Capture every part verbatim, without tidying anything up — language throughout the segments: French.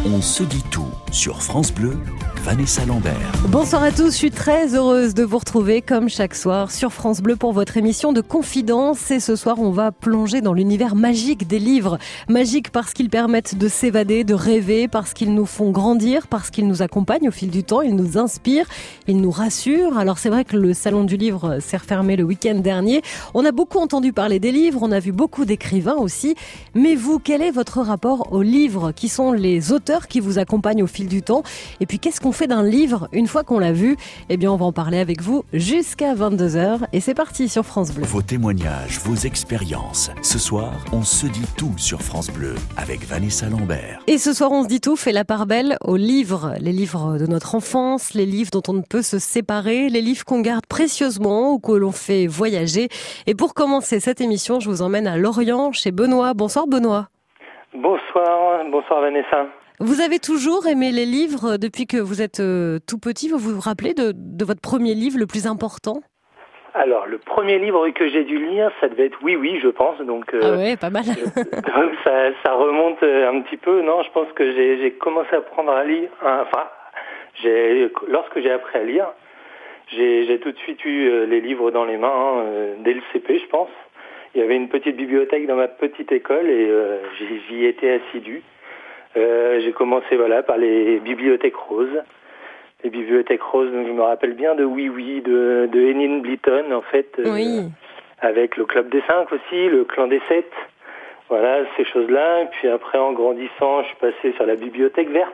On se dit tout sur France Bleu, Vanessa Lambert. Bonsoir à tous, je suis très heureuse de vous retrouver comme chaque soir sur France Bleu pour votre émission de confidence. Et ce soir, on va plonger dans l'univers magique des livres. Magique parce qu'ils permettent de s'évader, de rêver, parce qu'ils nous font grandir, parce qu'ils nous accompagnent au fil du temps, ils nous inspirent, ils nous rassurent. Alors c'est vrai que le salon du livre s'est refermé le week-end dernier. On a beaucoup entendu parler des livres, on a vu beaucoup d'écrivains aussi. Mais vous, quel est votre rapport aux livres? Qui sont les auteurs qui vous accompagnent au fil du temps? Et puis qu'est-ce qu'on fait d'un livre une fois qu'on l'a vu? Eh bien, on va en parler avec vous jusqu'à vingt-deux heures. Et c'est parti sur France Bleu. Vos témoignages, vos expériences. Ce soir, on se dit tout sur France Bleu avec Vanessa Lambert. Et ce soir, on se dit tout fait la part belle aux livres. Les livres de notre enfance, les livres dont on ne peut se séparer, les livres qu'on garde précieusement ou que l'on fait voyager. Et pour commencer cette émission, je vous emmène à Lorient chez Benoît. Bonsoir Benoît. Bonsoir, bonsoir Vanessa. Vous avez toujours aimé les livres depuis que vous êtes euh, tout petit. Vous vous rappelez de, de votre premier livre le plus important? Alors, le premier livre que j'ai dû lire, ça devait être Oui, oui, je pense. Donc, euh, ah ouais, pas mal. donc ça, ça remonte un petit peu. Non, je pense que j'ai, j'ai commencé à apprendre à lire. Enfin, j'ai, lorsque j'ai appris à lire, j'ai, j'ai tout de suite eu les livres dans les mains, euh, dès le C P, je pense. Il y avait une petite bibliothèque dans ma petite école et euh, j'y, j'y étais assidu. Euh, j'ai commencé voilà par les bibliothèques roses. Les bibliothèques roses, donc je me rappelle bien de Oui Oui, de, de Enid Blyton en fait, euh, oui. Avec le Club des Cinq aussi, le Clan des Sept. Voilà, ces choses-là. Et puis après, en grandissant, je suis passé sur la bibliothèque verte,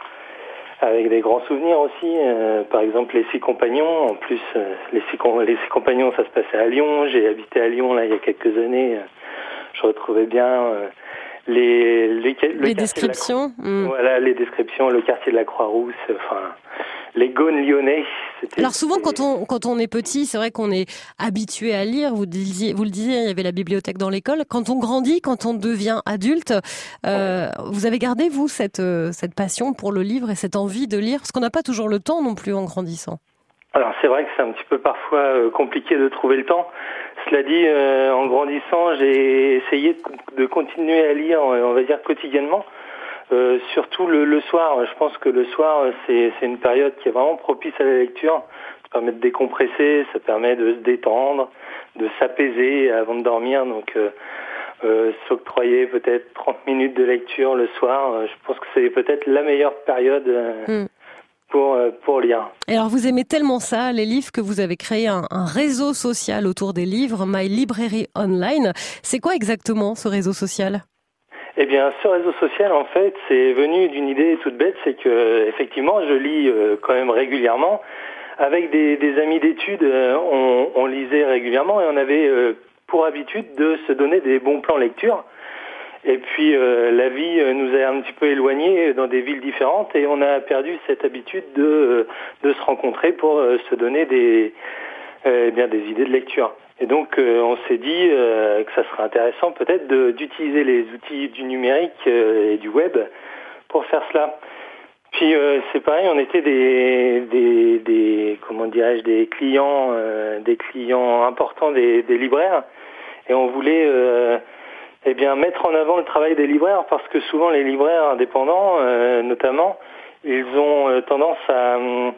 avec des grands souvenirs aussi. Euh, par exemple, les Six Compagnons. En plus, euh, les, six, les Six Compagnons, ça se passait à Lyon. J'ai habité à Lyon là il y a quelques années. Je retrouvais bien euh, les les, le les descriptions. De la, mmh. Voilà, les descriptions, le quartier de la Croix-Rousse. Enfin, les Gaunes lyonnais. C'était, Alors souvent, quand on quand on est petit, c'est vrai qu'on est habitué à lire. Vous disiez, vous le disiez, il y avait la bibliothèque dans l'école. Quand on grandit, quand on devient adulte, euh, ouais. Vous avez gardé vous cette cette passion pour le livre et cette envie de lire, parce qu'on n'a pas toujours le temps non plus en grandissant. Alors c'est vrai que c'est un petit peu parfois euh, compliqué de trouver le temps. Cela dit, euh, en grandissant, j'ai essayé de, de continuer à lire, on va dire quotidiennement. Euh, surtout le, le soir. Je pense que le soir, c'est, c'est une période qui est vraiment propice à la lecture. Ça permet de décompresser, ça permet de se détendre, de s'apaiser avant de dormir. Donc, euh, euh, s'octroyer peut-être trente minutes de lecture le soir. Euh, je pense que c'est peut-être la meilleure période euh, mm. pour, euh, pour lire. Et alors, vous aimez tellement ça, les livres, que vous avez créé un, un réseau social autour des livres, My Library Online. C'est quoi exactement ce réseau social ? Eh bien, ce réseau social, en fait, c'est venu d'une idée toute bête, c'est que effectivement, je lis euh, quand même régulièrement. Avec des, des amis d'études, euh, on, on lisait régulièrement et on avait euh, pour habitude de se donner des bons plans lecture. Et puis, euh, la vie nous a un petit peu éloignés dans des villes différentes et on a perdu cette habitude de, de se rencontrer pour euh, se donner des, euh, eh bien, des idées de lecture. Et donc, euh, on s'est dit euh, que ça serait intéressant peut-être de, d'utiliser les outils du numérique euh, et du web pour faire cela. Puis, euh, c'est pareil, on était des, des, des comment dirais-je, des clients, euh, des clients importants des, des libraires, et on voulait, euh, eh bien, mettre en avant le travail des libraires parce que souvent les libraires indépendants, euh, notamment, ils ont euh, tendance à,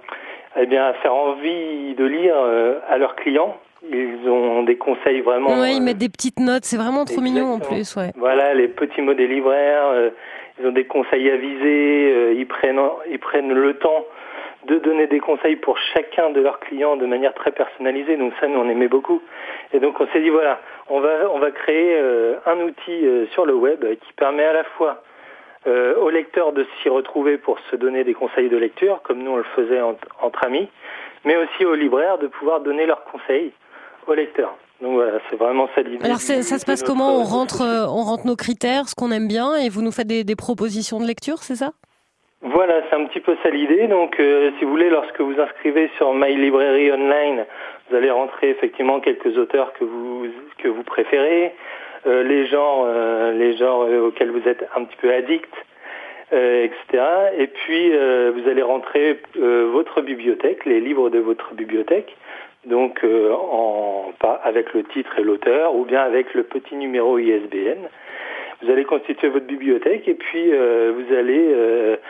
eh bien, à faire envie de lire euh, à leurs clients. Ils ont des conseils vraiment... Ouais, ils mettent des petites notes, c'est vraiment trop exactement. Mignon en plus. Ouais. Voilà, les petits mots des libraires, euh, ils ont des conseils avisés, euh, ils, prennent, ils prennent le temps de donner des conseils pour chacun de leurs clients de manière très personnalisée. Donc ça, nous, on aimait beaucoup. Et donc on s'est dit, voilà, on va, on va créer euh, un outil euh, sur le web qui permet à la fois euh, aux lecteurs de s'y retrouver pour se donner des conseils de lecture, comme nous on le faisait entre, entre amis, mais aussi aux libraires de pouvoir donner leurs conseils aux lecteurs. Donc voilà, c'est vraiment ça l'idée. Alors c'est, ça se passe comment ? On rentre, on rentre nos critères, ce qu'on aime bien, et vous nous faites des, des propositions de lecture, c'est ça ? Voilà, c'est un petit peu ça l'idée. Donc, euh, si vous voulez, lorsque vous inscrivez sur My Library Online, vous allez rentrer effectivement quelques auteurs que vous que vous préférez, euh, les genres, euh, les genres auxquels vous êtes un petit peu addict, euh, et cetera. Et puis, euh, vous allez rentrer euh, votre bibliothèque, les livres de votre bibliothèque. Donc euh, en, pas avec le titre et l'auteur, ou bien avec le petit numéro I S B N. Vous allez constituer votre bibliothèque et puis euh, vous allez euh,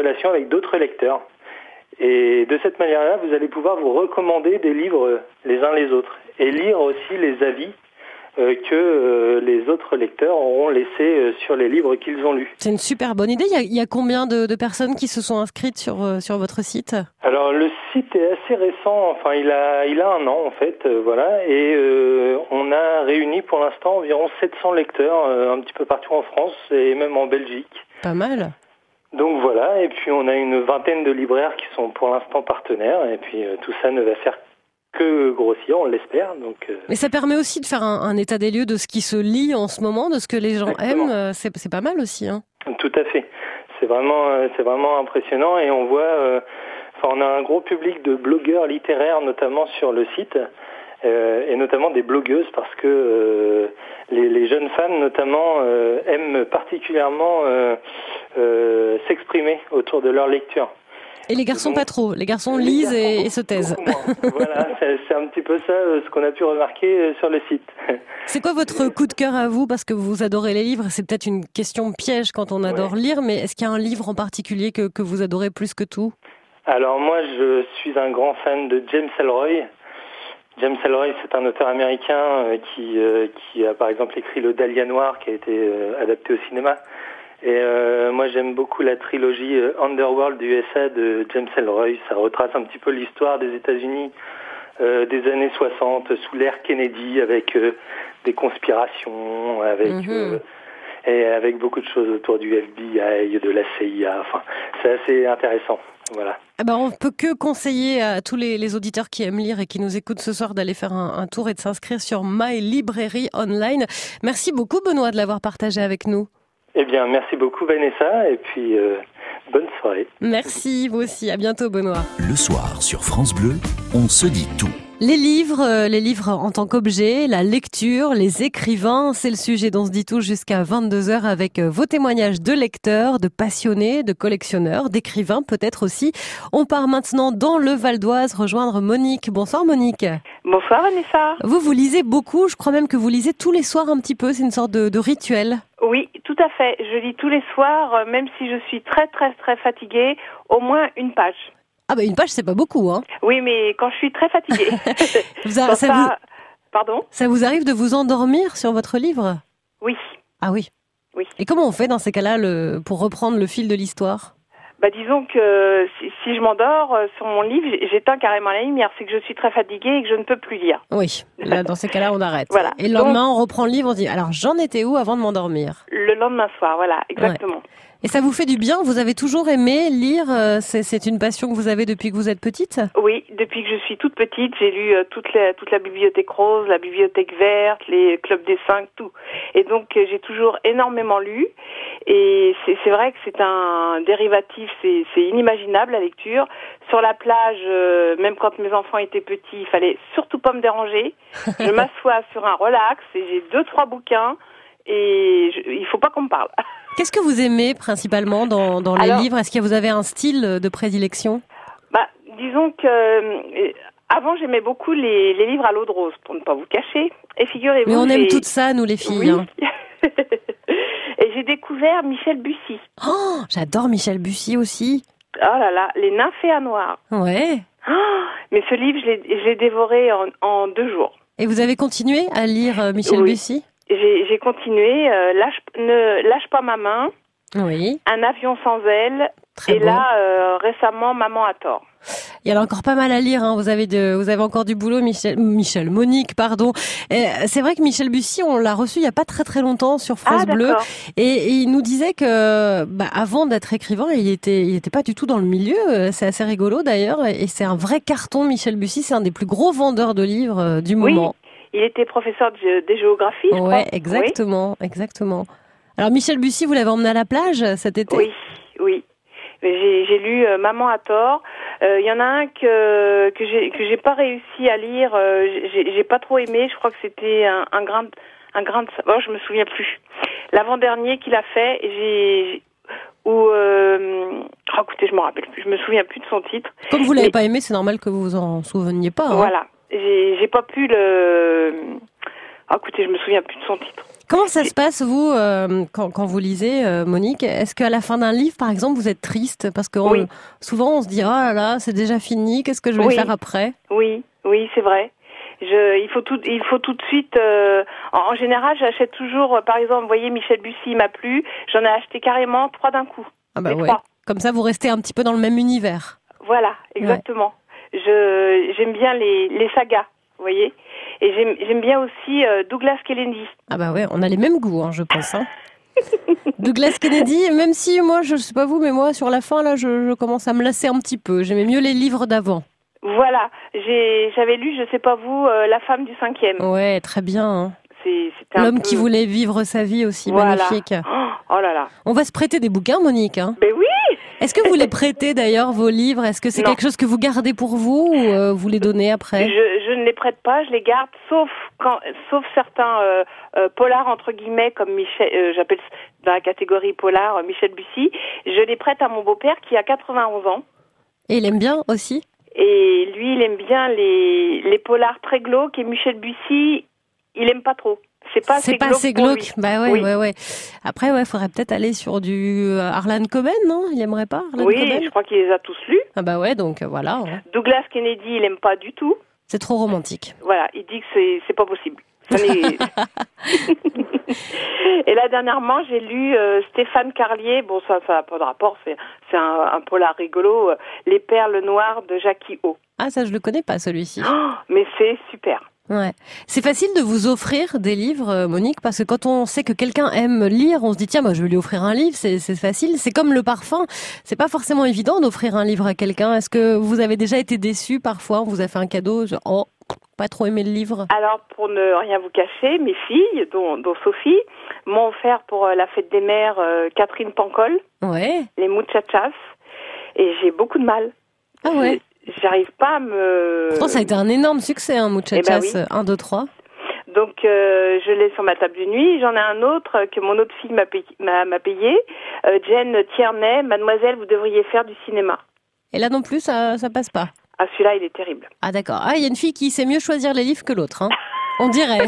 relation avec d'autres lecteurs. Et de cette manière-là, vous allez pouvoir vous recommander des livres les uns les autres et lire aussi les avis euh, que euh, les autres lecteurs auront laissés euh, sur les livres qu'ils ont lus. C'est une super bonne idée. Il y a, il y a combien de, de personnes qui se sont inscrites sur, euh, sur votre site ? Alors le site est assez récent, enfin il a, il a un an en fait, euh, voilà, et euh, on a réuni pour l'instant environ sept cents lecteurs euh, un petit peu partout en France et même en Belgique. Pas mal. Donc voilà, et puis on a une vingtaine de libraires qui sont pour l'instant partenaires, et puis euh, tout ça ne va faire que grossir, on l'espère. Donc, euh... Mais ça permet aussi de faire un, un état des lieux de ce qui se lit en ce moment, de ce que les gens Exactement. aiment. C'est, c'est pas mal aussi, hein. Tout à fait. C'est vraiment, euh, c'est vraiment impressionnant, et on voit, euh, enfin, on a un gros public de blogueurs littéraires, notamment sur le site. Euh, et notamment des blogueuses, parce que euh, les, les jeunes femmes notamment euh, aiment particulièrement euh, euh, s'exprimer autour de leur lecture. Et les garçons Donc, pas trop, les garçons les lisent garçons et, beaucoup, et se taisent. Voilà, c'est, c'est un petit peu ça euh, ce qu'on a pu remarquer euh, sur le site. C'est quoi votre coup de cœur à vous, parce que vous adorez les livres? C'est peut-être une question piège quand on adore Ouais. lire, mais est-ce qu'il y a un livre en particulier que, que vous adorez plus que tout? Alors moi je suis un grand fan de James Ellroy. James Ellroy, c'est un auteur américain euh, qui, euh, qui a par exemple écrit Le Dahlia Noir, qui a été euh, adapté au cinéma. Et euh, moi j'aime beaucoup la trilogie euh, Underworld du U S A de James Ellroy. Ça retrace un petit peu l'histoire des États-Unis euh, des années soixante, sous l'ère Kennedy, avec euh, des conspirations, avec Mhm. euh, et avec beaucoup de choses autour du F B I, de la C I A. Enfin, c'est assez intéressant. Voilà. Eh ben, on peut que conseiller à tous les, les auditeurs qui aiment lire et qui nous écoutent ce soir d'aller faire un, un tour et de s'inscrire sur My Librairie Online. Merci beaucoup Benoît de l'avoir partagé avec nous. Eh bien, merci beaucoup Vanessa, et puis euh, bonne soirée. Merci, vous aussi. À bientôt Benoît. Le soir sur France Bleu, on se dit tout. Les livres, euh, les livres en tant qu'objet, la lecture, les écrivains, c'est le sujet dont se dit tout jusqu'à vingt-deux heures avec euh, vos témoignages de lecteurs, de passionnés, de collectionneurs, d'écrivains peut-être aussi. On part maintenant dans le Val d'Oise rejoindre Monique. Bonsoir Monique. Bonsoir Vanessa. Vous, vous lisez beaucoup, je crois même que vous lisez tous les soirs un petit peu, c'est une sorte de, de rituel. Oui, tout à fait. Je lis tous les soirs, euh, même si je suis très très très fatiguée, au moins une page. Ah bah une page c'est pas beaucoup, hein. Oui, mais quand je suis très fatiguée. Vous a- Quand ça, ça- vous, Pardon? ça vous arrive de vous endormir sur votre livre? Oui, Ah oui. oui. Et comment on fait dans ces cas-là le, pour reprendre le fil de l'histoire? Bah disons que si, si je m'endors euh, sur mon livre, j- j'éteins carrément la lumière. C'est que je suis très fatiguée et que je ne peux plus lire. Oui, là dans ces cas-là on arrête. Voilà. Et le lendemain on reprend le livre, on se dit alors j'en étais où avant de m'endormir? Le lendemain soir, voilà, exactement. Et ça vous fait du bien? Vous avez toujours aimé lire? euh, C'est, c'est une passion que vous avez depuis que vous êtes petite? Oui, depuis que je suis toute petite, j'ai lu euh, toute, la, toute la bibliothèque rose, la bibliothèque verte, les clubs des cinq, tout. Et donc euh, j'ai toujours énormément lu. Et c'est, c'est vrai que c'est un dérivatif, c'est, c'est inimaginable la lecture. Sur la plage, euh, même quand mes enfants étaient petits, il fallait surtout pas me déranger. Je m'assois sur un relax et j'ai deux trois bouquins et je, il faut pas qu'on me parle. Qu'est-ce que vous aimez principalement dans, dans les Alors- livres? Est-ce que vous avez un style de prédilection? Bah, disons que euh, avant j'aimais beaucoup les, les livres à l'eau de rose, pour ne pas vous cacher. Et figurez-vous, Mais on aime j'ai- tout ça, nous les filles. Oui. hein. Et j'ai découvert Michel Bussy. Oh, j'adore Michel Bussy aussi. Oh là là, Les Nymphéas noirs. Ouais. Oh, mais ce livre, je l'ai, je l'ai dévoré en, en deux jours. Et vous avez continué à lire euh, Michel Oui. Bussy? J'ai, j'ai continué. euh, lâche, ne lâche pas ma main. Oui. Un avion sans aile. Très et beau. là, euh, récemment, Maman a tort. Il y en a encore pas mal à lire. Hein. Vous avez de, vous avez encore du boulot, Michel, Michel, Monique, pardon. Et c'est vrai que Michel Bussy, on l'a reçu il y a pas très très longtemps sur France Ah, Bleu, d'accord. et, et il nous disait que, bah, avant d'être écrivain, il était, il était pas du tout dans le milieu. C'est assez rigolo d'ailleurs, et c'est un vrai carton. Michel Bussy, c'est un des plus gros vendeurs de livres euh, du Oui, moment. il était professeur de, de géographie, je Ouais, crois. exactement, exactement. Alors Michel Bussy, vous l'avez emmené à la plage cet été? Oui, oui. J'ai, j'ai lu euh, Maman a tort. Il euh, y en a un que que j'ai que j'ai pas réussi à lire. Euh, j'ai, j'ai pas trop aimé. Je crois que c'était un, un grain de, un grain de. Oh, je me souviens plus. L'avant-dernier qu'il a fait, j'ai où. Euh, oh, écoutez, je me rappelle plus. Je me souviens plus de son titre. Comme vous l'avez Mais- pas aimé, c'est normal que vous vous en souveniez pas. Hein. Voilà. J'ai j'ai pas pu le. Oh, écoutez, je me souviens plus de son titre. Comment ça se passe, vous, euh, quand, quand vous lisez, euh, Monique? Est-ce qu'à la fin d'un livre, par exemple, vous êtes triste? Parce que Oui. on, souvent, on se dit, oh là là, c'est déjà fini, qu'est-ce que je vais Oui. faire après? Oui, oui, c'est vrai. Je, il faut tout, il faut tout de suite. Euh, en, en général, j'achète toujours. Euh, par exemple, vous voyez, Michel Bussy m'a plu. J'en ai acheté carrément trois d'un coup. Ah bah Les ouais. trois. Comme ça, vous restez un petit peu dans le même univers. Voilà, exactement. Je, j'aime bien les, les sagas, vous voyez. Et j'aime, j'aime bien aussi euh, Douglas Kennedy. Ah bah ouais, on a les mêmes goûts, hein, je pense. Hein. Douglas Kennedy, même si moi, je sais pas vous, mais moi, sur la fin, là, je, je commence à me lasser un petit peu. J'aimais mieux les livres d'avant. Voilà, j'ai, j'avais lu, je sais pas vous, euh, La femme du cinquième. Ouais, très bien. Hein. C'est, c'était un L'homme peu... qui voulait vivre sa vie aussi, voilà. magnifique. Oh, oh là là. On va se prêter des bouquins, Monique. Hein. Mais oui. Est-ce que vous les prêtez d'ailleurs, vos livres? Est-ce que c'est Non. quelque chose que vous gardez pour vous ou euh, vous les donnez après? je, je ne les prête pas, je les garde, sauf quand, sauf certains euh, euh, polars entre guillemets comme Michel, euh, j'appelle dans la catégorie polar euh, Michel Bussy. Je les prête à mon beau-père qui a quatre-vingt-onze ans. Et il aime bien aussi? Et lui, il aime bien les, les polars très glauques et Michel Bussy, il aime pas trop. C'est pas assez C'est pas glauque. assez pour glauque. lui. Bah ouais, Oui. ouais, ouais. Après, ouais, faudrait peut-être aller sur du euh, Harlan Coben, non? Il aimerait pas, Harlan Oui, Coben? je crois qu'il les a tous lus. Ah bah ouais, donc euh, voilà. Hein. Douglas Kennedy, il aime pas du tout. C'est trop romantique. Voilà, il dit que c'est c'est pas possible. Ça n'est- Et là dernièrement, j'ai lu euh, Stéphane Carlier. Bon, ça, ça n'a pas de rapport. C'est c'est un, un polar rigolo. euh, Les perles noires de Jackie O. Ah, ça, je le connais pas, celui-ci. Oh, mais c'est super. Ouais. C'est facile de vous offrir des livres, euh, Monique, parce que quand on sait que quelqu'un aime lire, on se dit tiens, moi je vais lui offrir un livre, c'est, c'est facile. C'est comme le parfum, c'est pas forcément évident d'offrir un livre à quelqu'un. Est-ce que vous avez déjà été déçu parfois? On vous a fait un cadeau, genre, oh, pas trop aimé le livre? Alors, pour ne rien vous cacher, mes filles, dont, dont Sophie, m'ont offert pour euh, la fête des mères euh, Catherine Pancol, Ouais. les muchachas, et j'ai beaucoup de mal. Ah ouais. J'arrive pas à me... Pourtant, ça a été un énorme succès, hein, Muchachas, Eh ben oui. un, deux, trois. Donc, euh, je l'ai sur ma table de nuit. J'en ai un autre que mon autre fille m'a payé. M'a, m'a payé. Euh, Jane Tierney, Mademoiselle, vous devriez faire du cinéma. Et là non plus, ça, ça passe pas. Ah, celui-là, il est terrible. Ah d'accord. Ah, il y a une fille qui sait mieux choisir les livres que l'autre, hein. On dirait.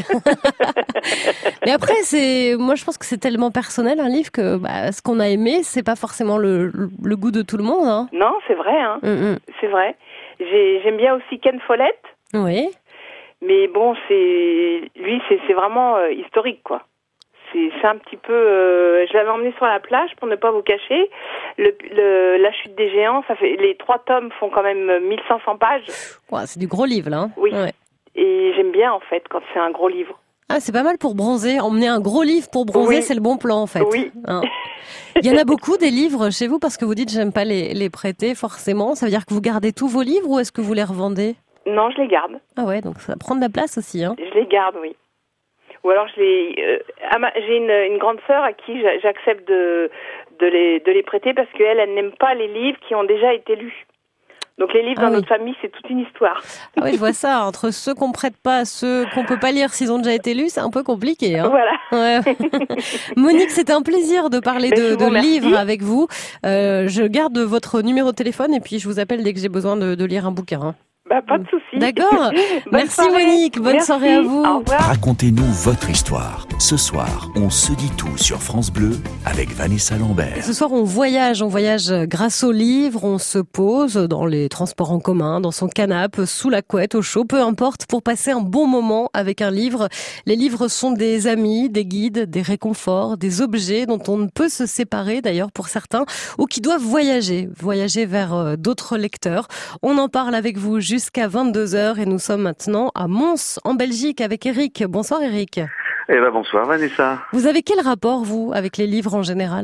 Mais après, c'est, moi, je pense que c'est tellement personnel un livre que bah, ce qu'on a aimé, c'est pas forcément le, le, le goût de tout le monde. Hein. Non, c'est vrai. Hein. Mm-mm. C'est vrai. J'ai, j'aime bien aussi Ken Follett. Oui. Mais bon, c'est lui, c'est, c'est vraiment euh, historique, quoi. C'est, c'est un petit peu... Euh, je l'avais emmené sur la plage, pour ne pas vous cacher. Le, le, la chute des géants, ça fait, les trois tomes font quand même mille cinq cents pages. Ouais, c'est du gros livre, là. Hein. Oui. Ouais. Et j'aime bien, en fait, quand c'est un gros livre. Ah, c'est pas mal pour bronzer. Emmener un gros livre pour bronzer, Oui. c'est le bon plan, en fait. Oui. Hein. Il y en a beaucoup des livres chez vous parce que vous dites j'aime pas les, les prêter forcément. Ça veut dire que vous gardez tous vos livres ou est-ce que vous les revendez? Non, je les garde. Ah ouais, donc ça prend de la place aussi. Hein. Je les garde, oui. Ou alors je les. Euh, à ma- j'ai une, une grande sœur à qui j'a- j'accepte de de les de les prêter parce qu'elle, elle n'aime pas les livres qui ont déjà été lus. Donc les livres Ah dans oui. notre famille, c'est toute une histoire. Ah oui, je vois ça. Entre ceux qu'on prête pas, ceux qu'on peut pas lire s'ils ont déjà été lus, c'est un peu compliqué. Hein. Voilà. Ouais. Monique, c'était un plaisir de parler Ben, de, je vous de remercie. livres avec vous. Euh, je garde votre numéro de téléphone et puis je vous appelle dès que j'ai besoin de, de lire un bouquin. Hein. Bah, pas de souci. D'accord. Bonne Merci soirée. Monique. Bonne Merci. soirée à vous. Au revoir. Racontez-nous votre histoire. Ce soir, on se dit tout sur France Bleu avec Vanessa Lambert. Ce soir, on voyage, on voyage grâce aux livres, on se pose dans les transports en commun, dans son canapé, sous la couette, au chaud, peu importe, pour passer un bon moment avec un livre. Les livres sont des amis, des guides, des réconforts, des objets dont on ne peut se séparer d'ailleurs pour certains, ou qui doivent voyager, voyager vers euh, d'autres lecteurs. On en parle avec vous jusqu'à vingt-deux heures et nous sommes maintenant à Mons, en Belgique, avec Eric. Bonsoir Eric. Eh ben bonsoir Vanessa. Vous avez quel rapport, vous, avec les livres en général ?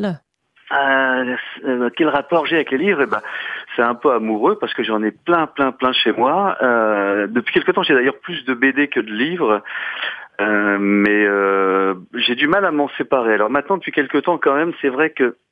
Euh, euh, quel rapport j'ai avec les livres? Eh ben, c'est un peu amoureux parce que j'en ai plein, plein, plein chez moi. Euh, depuis quelque temps, j'ai d'ailleurs plus de B D que de livres, euh, mais euh, j'ai du mal à m'en séparer. Alors maintenant, depuis quelque temps, quand même, c'est vrai que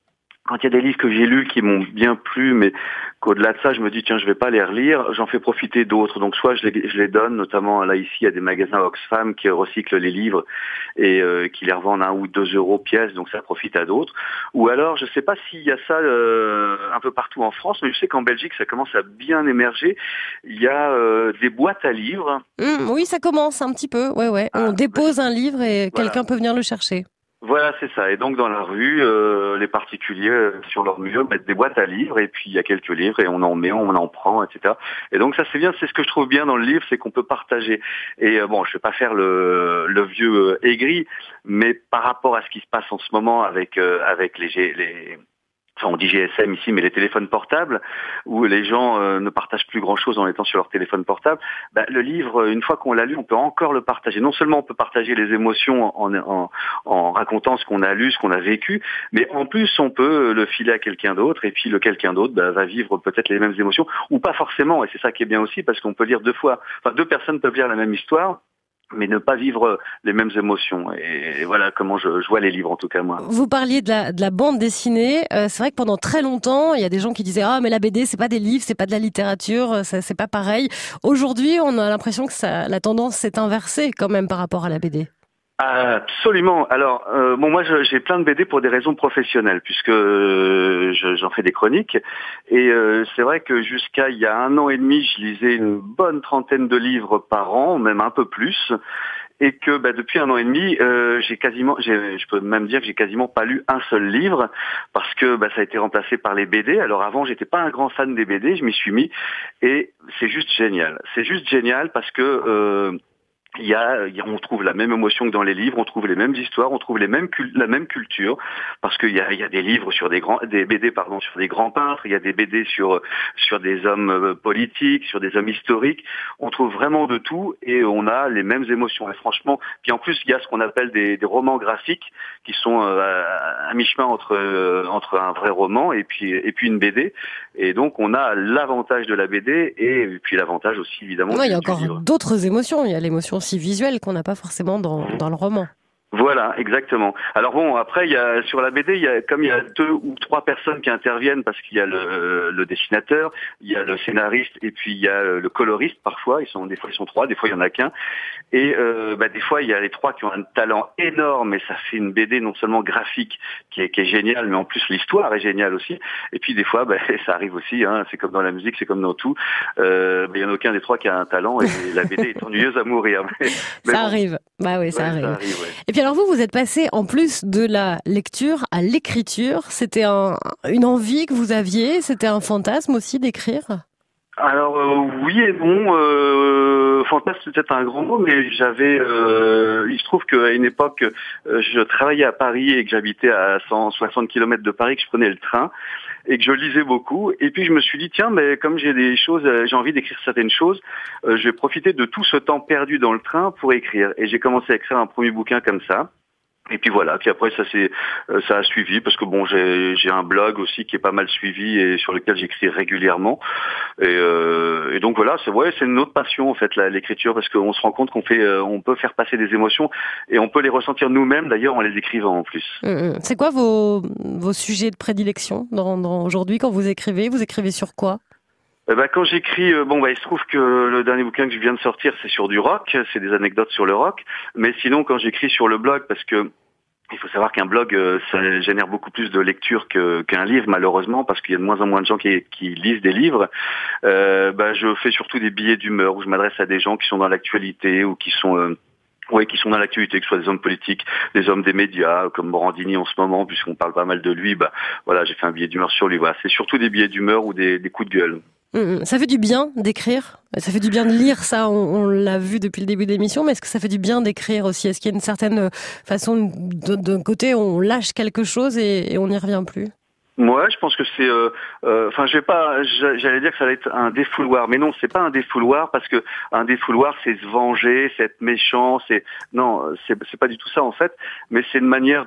quand il y a des livres que j'ai lus qui m'ont bien plu, mais qu'au-delà de ça, je me dis, tiens, je vais pas les relire, j'en fais profiter d'autres. Donc, soit je les, je les donne, notamment là, ici, il y a des magasins Oxfam qui recyclent les livres et euh, qui les revendent un ou deux euros pièce, donc ça profite à d'autres. Ou alors, je sais pas s'il y a ça euh, un peu partout en France, mais je sais qu'en Belgique, ça commence à bien émerger. Il y a euh, des boîtes à livres. Mmh, oui, ça commence un petit peu, ouais, ouais. On Ah, dépose un livre et voilà. quelqu'un peut venir le chercher. Voilà, c'est ça. Et donc dans la rue, euh, les particuliers euh, sur leur mur mettent des boîtes à livres et puis il y a quelques livres et on en met, on en prend, et cetera. Et donc ça c'est bien, c'est ce que je trouve bien dans le livre, c'est qu'on peut partager. Et euh, bon, je vais pas faire le, le vieux euh, aigri, mais par rapport à ce qui se passe en ce moment avec euh, avec les, les Enfin, on dit G S M ici, mais les téléphones portables, où les gens euh, ne partagent plus grand-chose en étant sur leur téléphone portable, bah, le livre, une fois qu'on l'a lu, on peut encore le partager. Non seulement on peut partager les émotions en, en, en racontant ce qu'on a lu, ce qu'on a vécu, mais en plus on peut le filer à quelqu'un d'autre, et puis le quelqu'un d'autre bah, va vivre peut-être les mêmes émotions, ou pas forcément, et c'est ça qui est bien aussi, parce qu'on peut lire deux fois, enfin deux personnes peuvent lire la même histoire, mais ne pas vivre les mêmes émotions. Et voilà comment je, je vois les livres, en tout cas, moi. Vous parliez de la, de la bande dessinée. Euh, c'est vrai que pendant très longtemps, il y a des gens qui disaient « Ah, mais la B D, c'est pas des livres, c'est pas de la littérature, ça, c'est pas pareil. » Aujourd'hui, on a l'impression que ça, la tendance s'est inversée quand même par rapport à la B D. Absolument. Alors, euh, bon, moi, je, j'ai plein de B D pour des raisons professionnelles, puisque euh, je, j'en fais des chroniques. Et euh, c'est vrai que jusqu'à il y a un an et demi, je lisais une bonne trentaine de livres par an, même un peu plus. Et que bah, depuis un an et demi, euh, j'ai quasiment, j'ai, je peux même dire que j'ai quasiment pas lu un seul livre, parce que bah, ça a été remplacé par les B D. Alors avant, j'étais pas un grand fan des B D, je m'y suis mis, et c'est juste génial. C'est juste génial parce que euh, Il y, a, il y a, on trouve la même émotion que dans les livres, on trouve les mêmes histoires, on trouve les mêmes cul- la même culture, parce qu'il y a, il y a des livres sur des grands, des B D pardon sur des grands peintres, il y a des B D sur sur des hommes politiques, sur des hommes historiques. On trouve vraiment de tout et on a les mêmes émotions. Et franchement, puis en plus il y a ce qu'on appelle des, des romans graphiques qui sont euh, à mi-chemin entre euh, entre un vrai roman et puis et puis une B D. Et donc on a l'avantage de la B D et puis l'avantage aussi évidemment. Non, il y a du, encore du livre. d'autres émotions. Il y a l'émotion aussi visuelle qu'on n'a pas forcément dans, dans le roman. Voilà, exactement. Alors bon, après, il y a sur la B D, il y a comme il y a deux ou trois personnes qui interviennent parce qu'il y a le, le dessinateur, il y a le scénariste et puis il y a le coloriste. Parfois, ils sont des fois ils sont trois, des fois il y en a qu'un. Et euh, bah, des fois, il y a les trois qui ont un talent énorme et ça fait une B D non seulement graphique qui est, qui est géniale, mais en plus l'histoire est géniale aussi. Et puis des fois, bah, ça arrive aussi. Hein, c'est comme dans la musique, c'est comme dans tout. Euh, bah, il y en a aucun des trois qui a un talent et la B D est ennuyeuse à mourir. Mais, mais ça bon. arrive. Bah oui, ça ouais, arrive. Ça arrive ouais. Et puis alors vous, vous êtes passé en plus de la lecture à l'écriture. C'était un, une envie que vous aviez, c'était un fantasme aussi d'écrire? Alors euh, oui et non. Euh, fantasme c'est peut-être un grand mot, mais j'avais. Euh, il se trouve qu'à une époque, euh, je travaillais à Paris et que j'habitais à cent soixante kilomètres de Paris, que je prenais le train et que je lisais beaucoup. Et puis je me suis dit tiens, mais comme j'ai des choses, euh, j'ai envie d'écrire certaines choses, euh, je vais profiter de tout ce temps perdu dans le train pour écrire. Et j'ai commencé à écrire un premier bouquin comme ça. Et puis voilà, puis après ça c'est euh, ça a suivi parce que bon j'ai j'ai un blog aussi qui est pas mal suivi et sur lequel j'écris régulièrement et, euh, et donc voilà c'est ouais c'est une autre passion en fait la, l'écriture parce qu'on se rend compte qu'on fait euh, on peut faire passer des émotions et on peut les ressentir nous-mêmes d'ailleurs en les écrivant en plus. Mmh, c'est quoi vos vos sujets de prédilection dans, dans aujourd'hui quand vous écrivez? Vous écrivez sur quoi? Eh ben, quand j'écris, euh, bon, bah, il se trouve que le dernier bouquin que je viens de sortir, c'est sur du rock, c'est des anecdotes sur le rock. Mais sinon, quand j'écris sur le blog, parce que il faut savoir qu'un blog, euh, ça génère beaucoup plus de lecture que, qu'un livre, malheureusement, parce qu'il y a de moins en moins de gens qui, qui lisent des livres. Euh, bah, je fais surtout des billets d'humeur où je m'adresse à des gens qui sont dans l'actualité ou qui sont euh, Oui, qui sont dans l'actualité, que ce soit des hommes politiques, des hommes des médias, comme Morandini en ce moment, puisqu'on parle pas mal de lui. Bah, voilà, j'ai fait un billet d'humeur sur lui. Voilà, c'est surtout des billets d'humeur ou des, des coups de gueule. Mmh, ça fait du bien d'écrire, ça fait du bien de lire, ça on, on l'a vu depuis le début de l'émission, mais est-ce que ça fait du bien d'écrire aussi? Est-ce qu'il y a une certaine façon, d'un côté on lâche quelque chose et, et on n'y revient plus? Moi, je pense que c'est, euh, euh, enfin, je vais pas, j'allais dire que ça allait être un défouloir, mais non, c'est pas un défouloir parce que un défouloir, c'est se venger, c'est être méchant, c'est non, c'est c'est pas du tout ça en fait, mais c'est une manière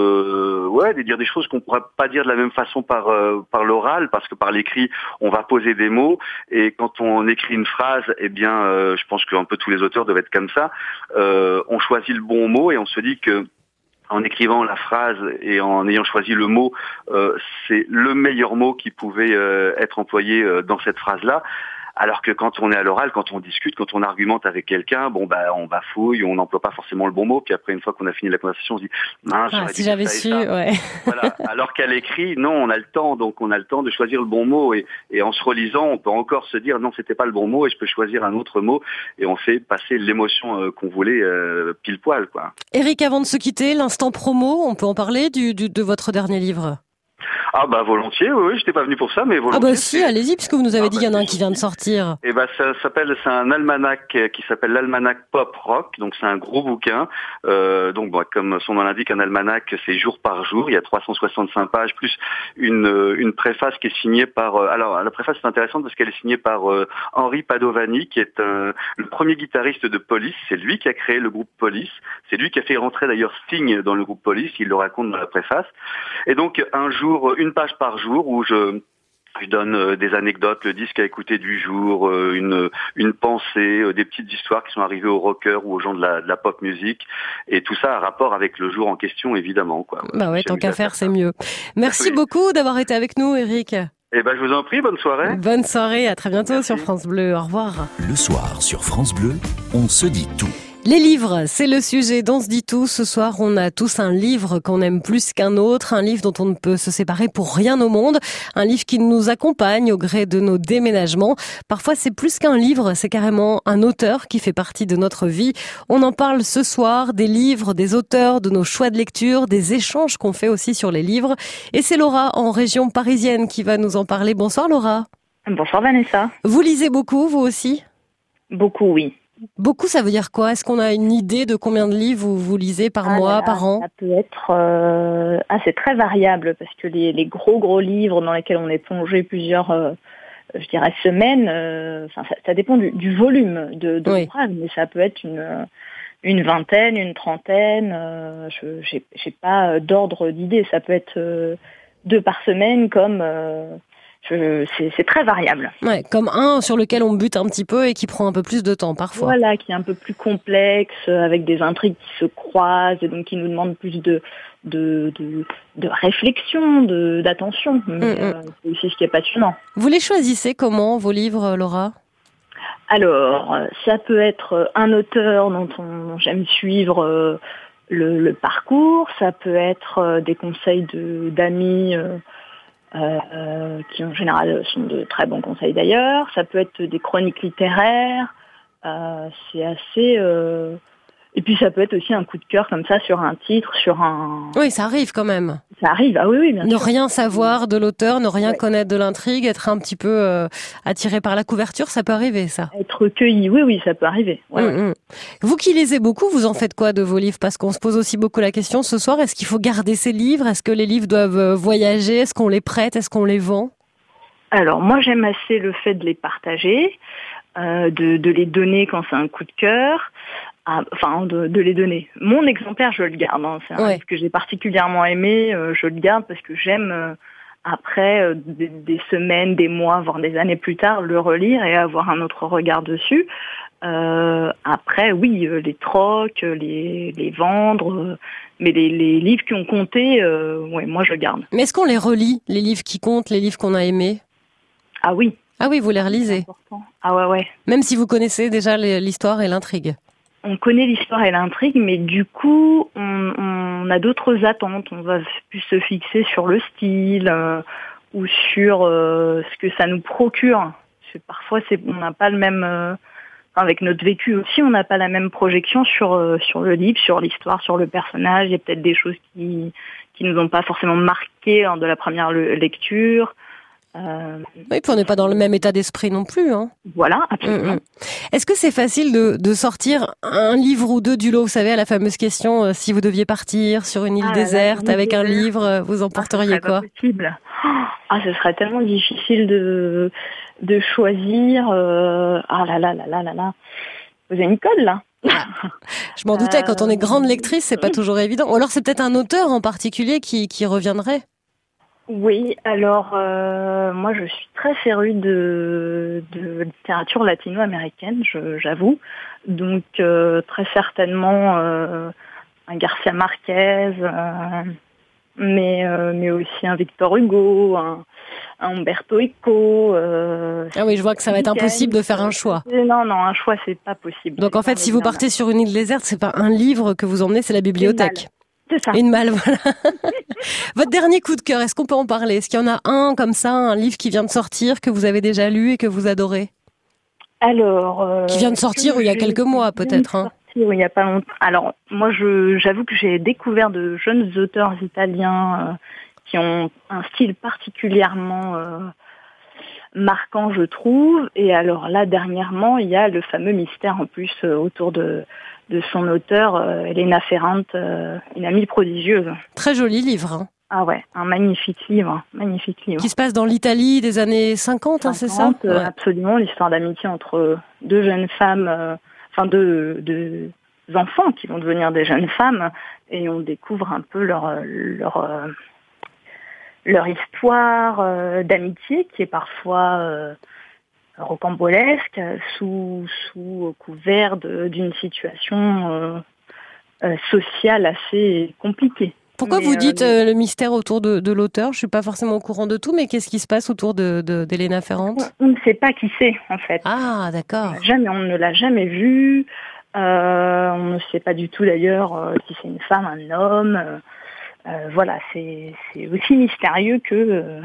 de, ouais, de dire des choses qu'on pourrait pas dire de la même façon par euh, par l'oral, parce que par l'écrit, on va poser des mots et quand on écrit une phrase, eh bien, euh, je pense qu'un peu tous les auteurs doivent être comme ça, euh, on choisit le bon mot et on se dit que en écrivant la phrase et en ayant choisi le mot, euh, c'est le meilleur mot qui pouvait euh, être employé euh, dans cette phrase-là. Alors que quand on est à l'oral, quand on discute, quand on argumente avec quelqu'un, bon bah on bafouille, on n'emploie pas forcément le bon mot, puis après une fois qu'on a fini la conversation, on se dit mince, ah, si j'avais su, ouais. Voilà. Alors qu'à l'écrit, non, on a le temps, donc on a le temps de choisir le bon mot et, et en se relisant, on peut encore se dire non, c'était pas le bon mot et je peux choisir un autre mot et on fait passer l'émotion euh, qu'on voulait euh, pile poil, quoi. Éric, avant de se quitter, l'instant promo, on peut en parler du, du de votre dernier livre? Ah bah volontiers, oui, oui, j'étais pas venu pour ça, mais volontiers. Ah bah si, allez-y, puisque vous nous avez ah dit bah, qu'il y en a un qui vient de sortir. Et bah ça s'appelle, c'est un almanach qui s'appelle l'almanach pop rock, donc c'est un gros bouquin. Euh, donc bon, comme son nom l'indique, un almanach, c'est jour par jour. Il y a trois cent soixante-cinq pages plus une une préface qui est signée par. Alors la préface c'est intéressante parce qu'elle est signée par euh, Henri Padovani, qui est euh, le premier guitariste de Police. C'est lui qui a créé le groupe Police. C'est lui qui a fait rentrer d'ailleurs Sting dans le groupe Police. Il le raconte dans la préface. Et donc un jour, une page par jour où je je donne des anecdotes, le disque à écouter du jour, une une pensée, des petites histoires qui sont arrivées aux rockers ou aux gens de la, de la pop music, et tout ça a rapport avec le jour en question, évidemment, quoi. Bah ouais, tant qu'à faire, c'est mieux. Merci oui. beaucoup d'avoir été avec nous, Éric. Eh ben, je vous en prie, bonne soirée. Bonne soirée, à très bientôt. Merci. Sur France Bleu. Au revoir. Le soir, sur France Bleu, on se dit tout. Les livres, c'est le sujet dont on se dit tout. Ce soir, on a tous un livre qu'on aime plus qu'un autre, un livre dont on ne peut se séparer pour rien au monde, un livre qui nous accompagne au gré de nos déménagements. Parfois, c'est plus qu'un livre, c'est carrément un auteur qui fait partie de notre vie. On en parle ce soir, des livres, des auteurs, de nos choix de lecture, des échanges qu'on fait aussi sur les livres. Et c'est Laura, en région parisienne, qui va nous en parler. Bonsoir Laura. Bonsoir Vanessa. Vous lisez beaucoup, vous aussi ? Beaucoup, oui. Beaucoup, ça veut dire quoi? Est-ce qu'on a une idée de combien de livres vous, vous lisez par ah mois, là, par an? Ça peut être... Euh... Ah, c'est très variable, parce que les, les gros, gros livres dans lesquels on est plongé plusieurs, euh, je dirais, semaines, euh... enfin, ça, ça dépend du, du volume de, de oui. l'ouvrage, mais ça peut être une, une vingtaine, une trentaine. Euh... Je j'ai, j'ai pas d'ordre d'idée. Ça peut être euh, deux par semaine, comme... Euh... Je, c'est, c'est très variable. Ouais, comme un sur lequel on bute un petit peu et qui prend un peu plus de temps parfois. Voilà, qui est un peu plus complexe, avec des intrigues qui se croisent et donc qui nous demandent plus de de de, de réflexion, de d'attention. Mais mmh, euh, c'est aussi ce qui est passionnant. Vous les choisissez comment vos livres, Laura? Alors, ça peut être un auteur dont, on, dont j'aime suivre euh, le, le parcours. Ça peut être euh, des conseils de d'amis. Euh, Euh, qui en général sont de très bons conseils d'ailleurs. Ça peut être des chroniques littéraires. Euh, c'est assez... Euh... Et puis ça peut être aussi un coup de cœur comme ça sur un titre, sur un... Oui, ça arrive quand même. Ça arrive, ah oui, oui, bien ne sûr. Ne rien savoir de l'auteur, ne rien ouais. connaître de l'intrigue, être un petit peu euh, attiré par la couverture, ça peut arriver, ça. Être cueilli, oui, oui, ça peut arriver. Ouais, mmh, mmh. Vous qui lisez beaucoup, vous en faites quoi de vos livres? Parce qu'on se pose aussi beaucoup la question ce soir, est-ce qu'il faut garder ces livres? Est-ce que les livres doivent voyager? Est-ce qu'on les prête? Est-ce qu'on les vend? Alors, moi, j'aime assez le fait de les partager, euh, de, de les donner quand c'est un coup de cœur. Ah, enfin, de, de les donner. Mon exemplaire, je le garde. Hein. C'est un ouais. livre que j'ai particulièrement aimé. Euh, je le garde parce que j'aime, euh, après euh, des, des semaines, des mois, voire des années plus tard, le relire et avoir un autre regard dessus. Euh, après, oui, euh, les trocs, les, les vendre, euh, mais les, les livres qui ont compté, euh, ouais, moi, je le garde. Mais est-ce qu'on les relit, les livres qui comptent, les livres qu'on a aimés? Ah oui. Ah oui, vous les relisez? Ah ouais, ouais. Même si vous connaissez déjà l'histoire et l'intrigue? On connaît l'histoire et l'intrigue, mais du coup, on, on a d'autres attentes. On va plus se fixer sur le style euh, ou sur euh, ce que ça nous procure. Parce que parfois, c'est, on n'a pas le même... Euh, avec notre vécu aussi, on n'a pas la même projection sur euh, sur le livre, sur l'histoire, sur le personnage. Il y a peut-être des choses qui qui nous ont pas forcément marqué lors de la première le- lecture. Euh, oui, puis on n'est pas dans le même état d'esprit non plus. Hein. Voilà, absolument. Mmh. Est-ce que c'est facile de, de sortir un livre ou deux du lot? Vous savez, à la fameuse question, euh, si vous deviez partir sur une île ah, déserte là, avec un désert. livre, vous emporteriez ah, quoi? Pas possible. Ah, ce serait tellement difficile de de choisir. Euh... Ah là là là là là là. Vous avez une colle là. Je m'en doutais. Euh... Quand on est grande lectrice, c'est pas toujours évident. Ou alors c'est peut-être un auteur en particulier qui qui reviendrait. Oui, alors euh, moi je suis très férue de, de littérature latino-américaine, je, j'avoue. Donc euh, très certainement euh, un Garcia Marquez, euh, mais euh, mais aussi un Victor Hugo, un, un Umberto Eco. Euh, ah oui, je vois que ça va être impossible de faire un choix. Non, non, un choix, c'est pas possible. Donc en fait, si vous partez sur une île déserte, c'est pas un livre que vous emmenez, c'est la bibliothèque. C'est ça. Une malle, voilà. Votre dernier coup de cœur, est-ce qu'on peut en parler? Est-ce qu'il y en a un comme ça, un livre qui vient de sortir, que vous avez déjà lu et que vous adorez? Alors, euh, qui vient de sortir ou il y a quelques mois peut-être. Hein. Oui, il y a pas longtemps. Alors, moi, je, j'avoue que j'ai découvert de jeunes auteurs italiens euh, qui ont un style particulièrement euh, marquant, je trouve. Et alors là, dernièrement, il y a le fameux mystère en plus euh, autour de de son auteur, euh, Elena Ferrante, euh, une amie prodigieuse. Très joli livre. Hein. Ah ouais, un magnifique livre, magnifique livre. Qui se passe dans l'Italie des années cinquante, hein, c'est ça? euh, ouais. Absolument, l'histoire d'amitié entre deux jeunes femmes, euh, enfin deux, deux enfants qui vont devenir des jeunes femmes, et on découvre un peu leur leur euh, leur histoire euh, d'amitié qui est parfois euh, rocambolesque, sous sous couvert de, d'une situation euh, euh, sociale assez compliquée. Pourquoi mais, vous dites euh, euh, le mystère autour de, de l'auteur? Je suis pas forcément au courant de tout, mais qu'est-ce qui se passe autour de, de, d'Elena Ferrante? On ne sait pas qui c'est, en fait. Ah, d'accord. On, jamais, on ne l'a jamais vu. Euh, on ne sait pas du tout, d'ailleurs, euh, si c'est une femme, un homme. Euh, euh, voilà, c'est, c'est aussi mystérieux que, euh,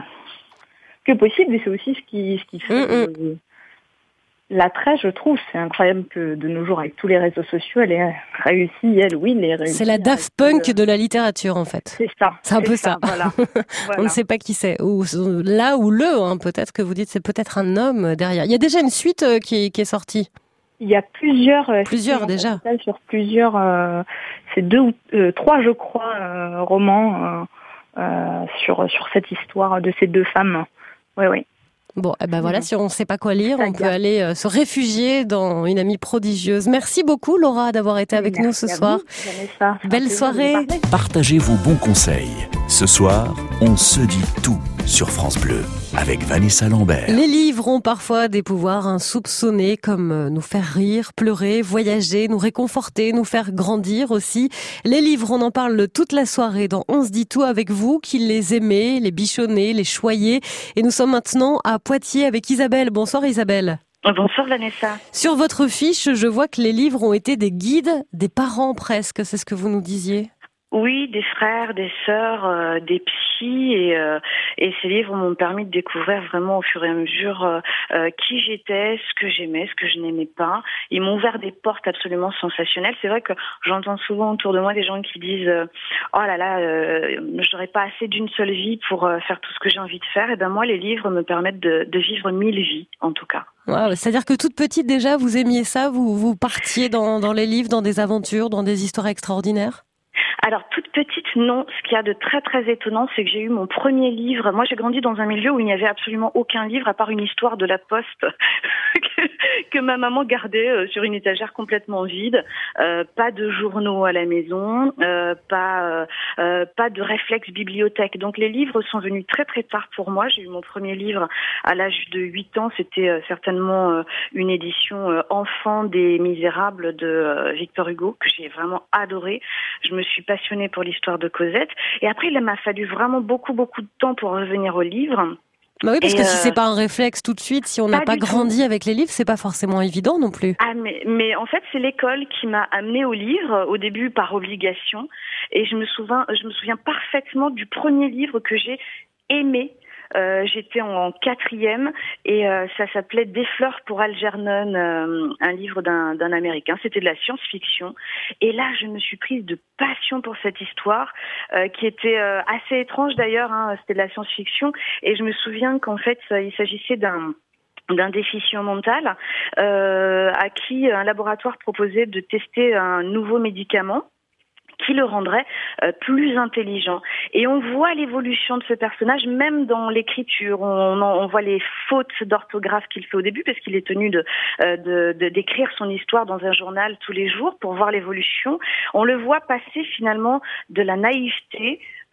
que possible, et c'est aussi ce qui, ce qui fait... Mm-mm. Euh, l'attrait, je trouve. C'est incroyable que de nos jours, avec tous les réseaux sociaux, elle ait réussi, elle, oui, elle ait réussi. C'est la Daft Punk de la littérature, en fait. C'est ça. C'est un peu ça. ça. Voilà. Voilà. On ne sait pas qui c'est. Ou là ou le, hein, peut-être que vous dites, c'est peut-être un homme derrière. Il y a déjà une suite euh, qui, qui est sortie. Il y a plusieurs. Euh, plusieurs déjà. Sur plusieurs, euh, c'est deux ou euh, trois, je crois, euh, romans euh, euh, sur sur cette histoire de ces deux femmes. Oui, oui. Bon, eh ben voilà, si on ne sait pas quoi lire, on peut aller euh, se réfugier dans Une amie prodigieuse. Merci beaucoup, Laura, d'avoir été avec Merci nous ce à soir. Vous, Vanessa. Belle soirée. Partagez vos bons conseils. Ce soir, on se dit tout sur France Bleu avec Vanessa Lambert. Les livres ont parfois des pouvoirs insoupçonnés, comme nous faire rire, pleurer, voyager, nous réconforter, nous faire grandir aussi. Les livres, on en parle toute la soirée dans On se dit tout avec vous, qui les aimez, les bichonnez, les choyez. Et nous sommes maintenant à Poitiers avec Isabelle. Bonsoir Isabelle. Bonsoir Vanessa. Sur votre fiche, je vois que les livres ont été des guides des parents presque, c'est ce que vous nous disiez. Oui, des frères, des sœurs, euh, des psys, et, euh, et ces livres m'ont permis de découvrir vraiment au fur et à mesure euh, euh, qui j'étais, ce que j'aimais, ce que je n'aimais pas. Ils m'ont ouvert des portes absolument sensationnelles. C'est vrai que j'entends souvent autour de moi des gens qui disent euh, « Oh là là, euh, je n'aurais pas assez d'une seule vie pour euh, faire tout ce que j'ai envie de faire. » Et ben moi, les livres me permettent de, de vivre mille vies, en tout cas. Wow, c'est-à-dire que toute petite déjà, vous aimiez ça, vous, vous partiez dans, dans les livres, dans des aventures, dans des histoires extraordinaires? Alors, toute petite, non. Ce qu'il y a de très, très étonnant, c'est que j'ai eu mon premier livre. Moi, j'ai grandi dans un milieu où il n'y avait absolument aucun livre, à part une histoire de la poste que, que ma maman gardait euh, sur une étagère complètement vide. Euh, pas de journaux à la maison, euh, pas, euh, euh, pas de réflexe bibliothèque. Donc, les livres sont venus très, très tard pour moi. J'ai eu mon premier livre à l'âge de huit ans. C'était euh, certainement euh, une édition euh, Enfant des Misérables de euh, Victor Hugo, que j'ai vraiment adoré. Je me suis passionnée pour l'histoire de Cosette. Et après, il m'a fallu vraiment beaucoup, beaucoup de temps pour revenir au livre. Bah oui, parce et que euh, si c'est pas un réflexe tout de suite, si on n'a pas, pas grandi tout. avec les livres, c'est pas forcément évident non plus. Ah, mais, mais en fait, c'est l'école qui m'a amenée au livre, au début par obligation. Et je me souviens, je me souviens parfaitement du premier livre que j'ai aimé. Euh, j'étais en quatrième et euh, ça s'appelait Des fleurs pour Algernon, euh, un livre d'un, d'un Américain. C'était de la science-fiction. Et là, je me suis prise de passion pour cette histoire euh, qui était euh, assez étrange d'ailleurs. Hein, c'était de la science-fiction et je me souviens qu'en fait, il s'agissait d'un d'un déficient mental euh, à qui un laboratoire proposait de tester un nouveau médicament qui le rendrait euh, plus intelligent. Et on voit l'évolution de ce personnage, même dans l'écriture. On, on, on voit les fautes d'orthographe qu'il fait au début, parce qu'il est tenu de, euh, de, de, d'écrire son histoire dans un journal tous les jours pour voir l'évolution. On le voit passer finalement de la naïveté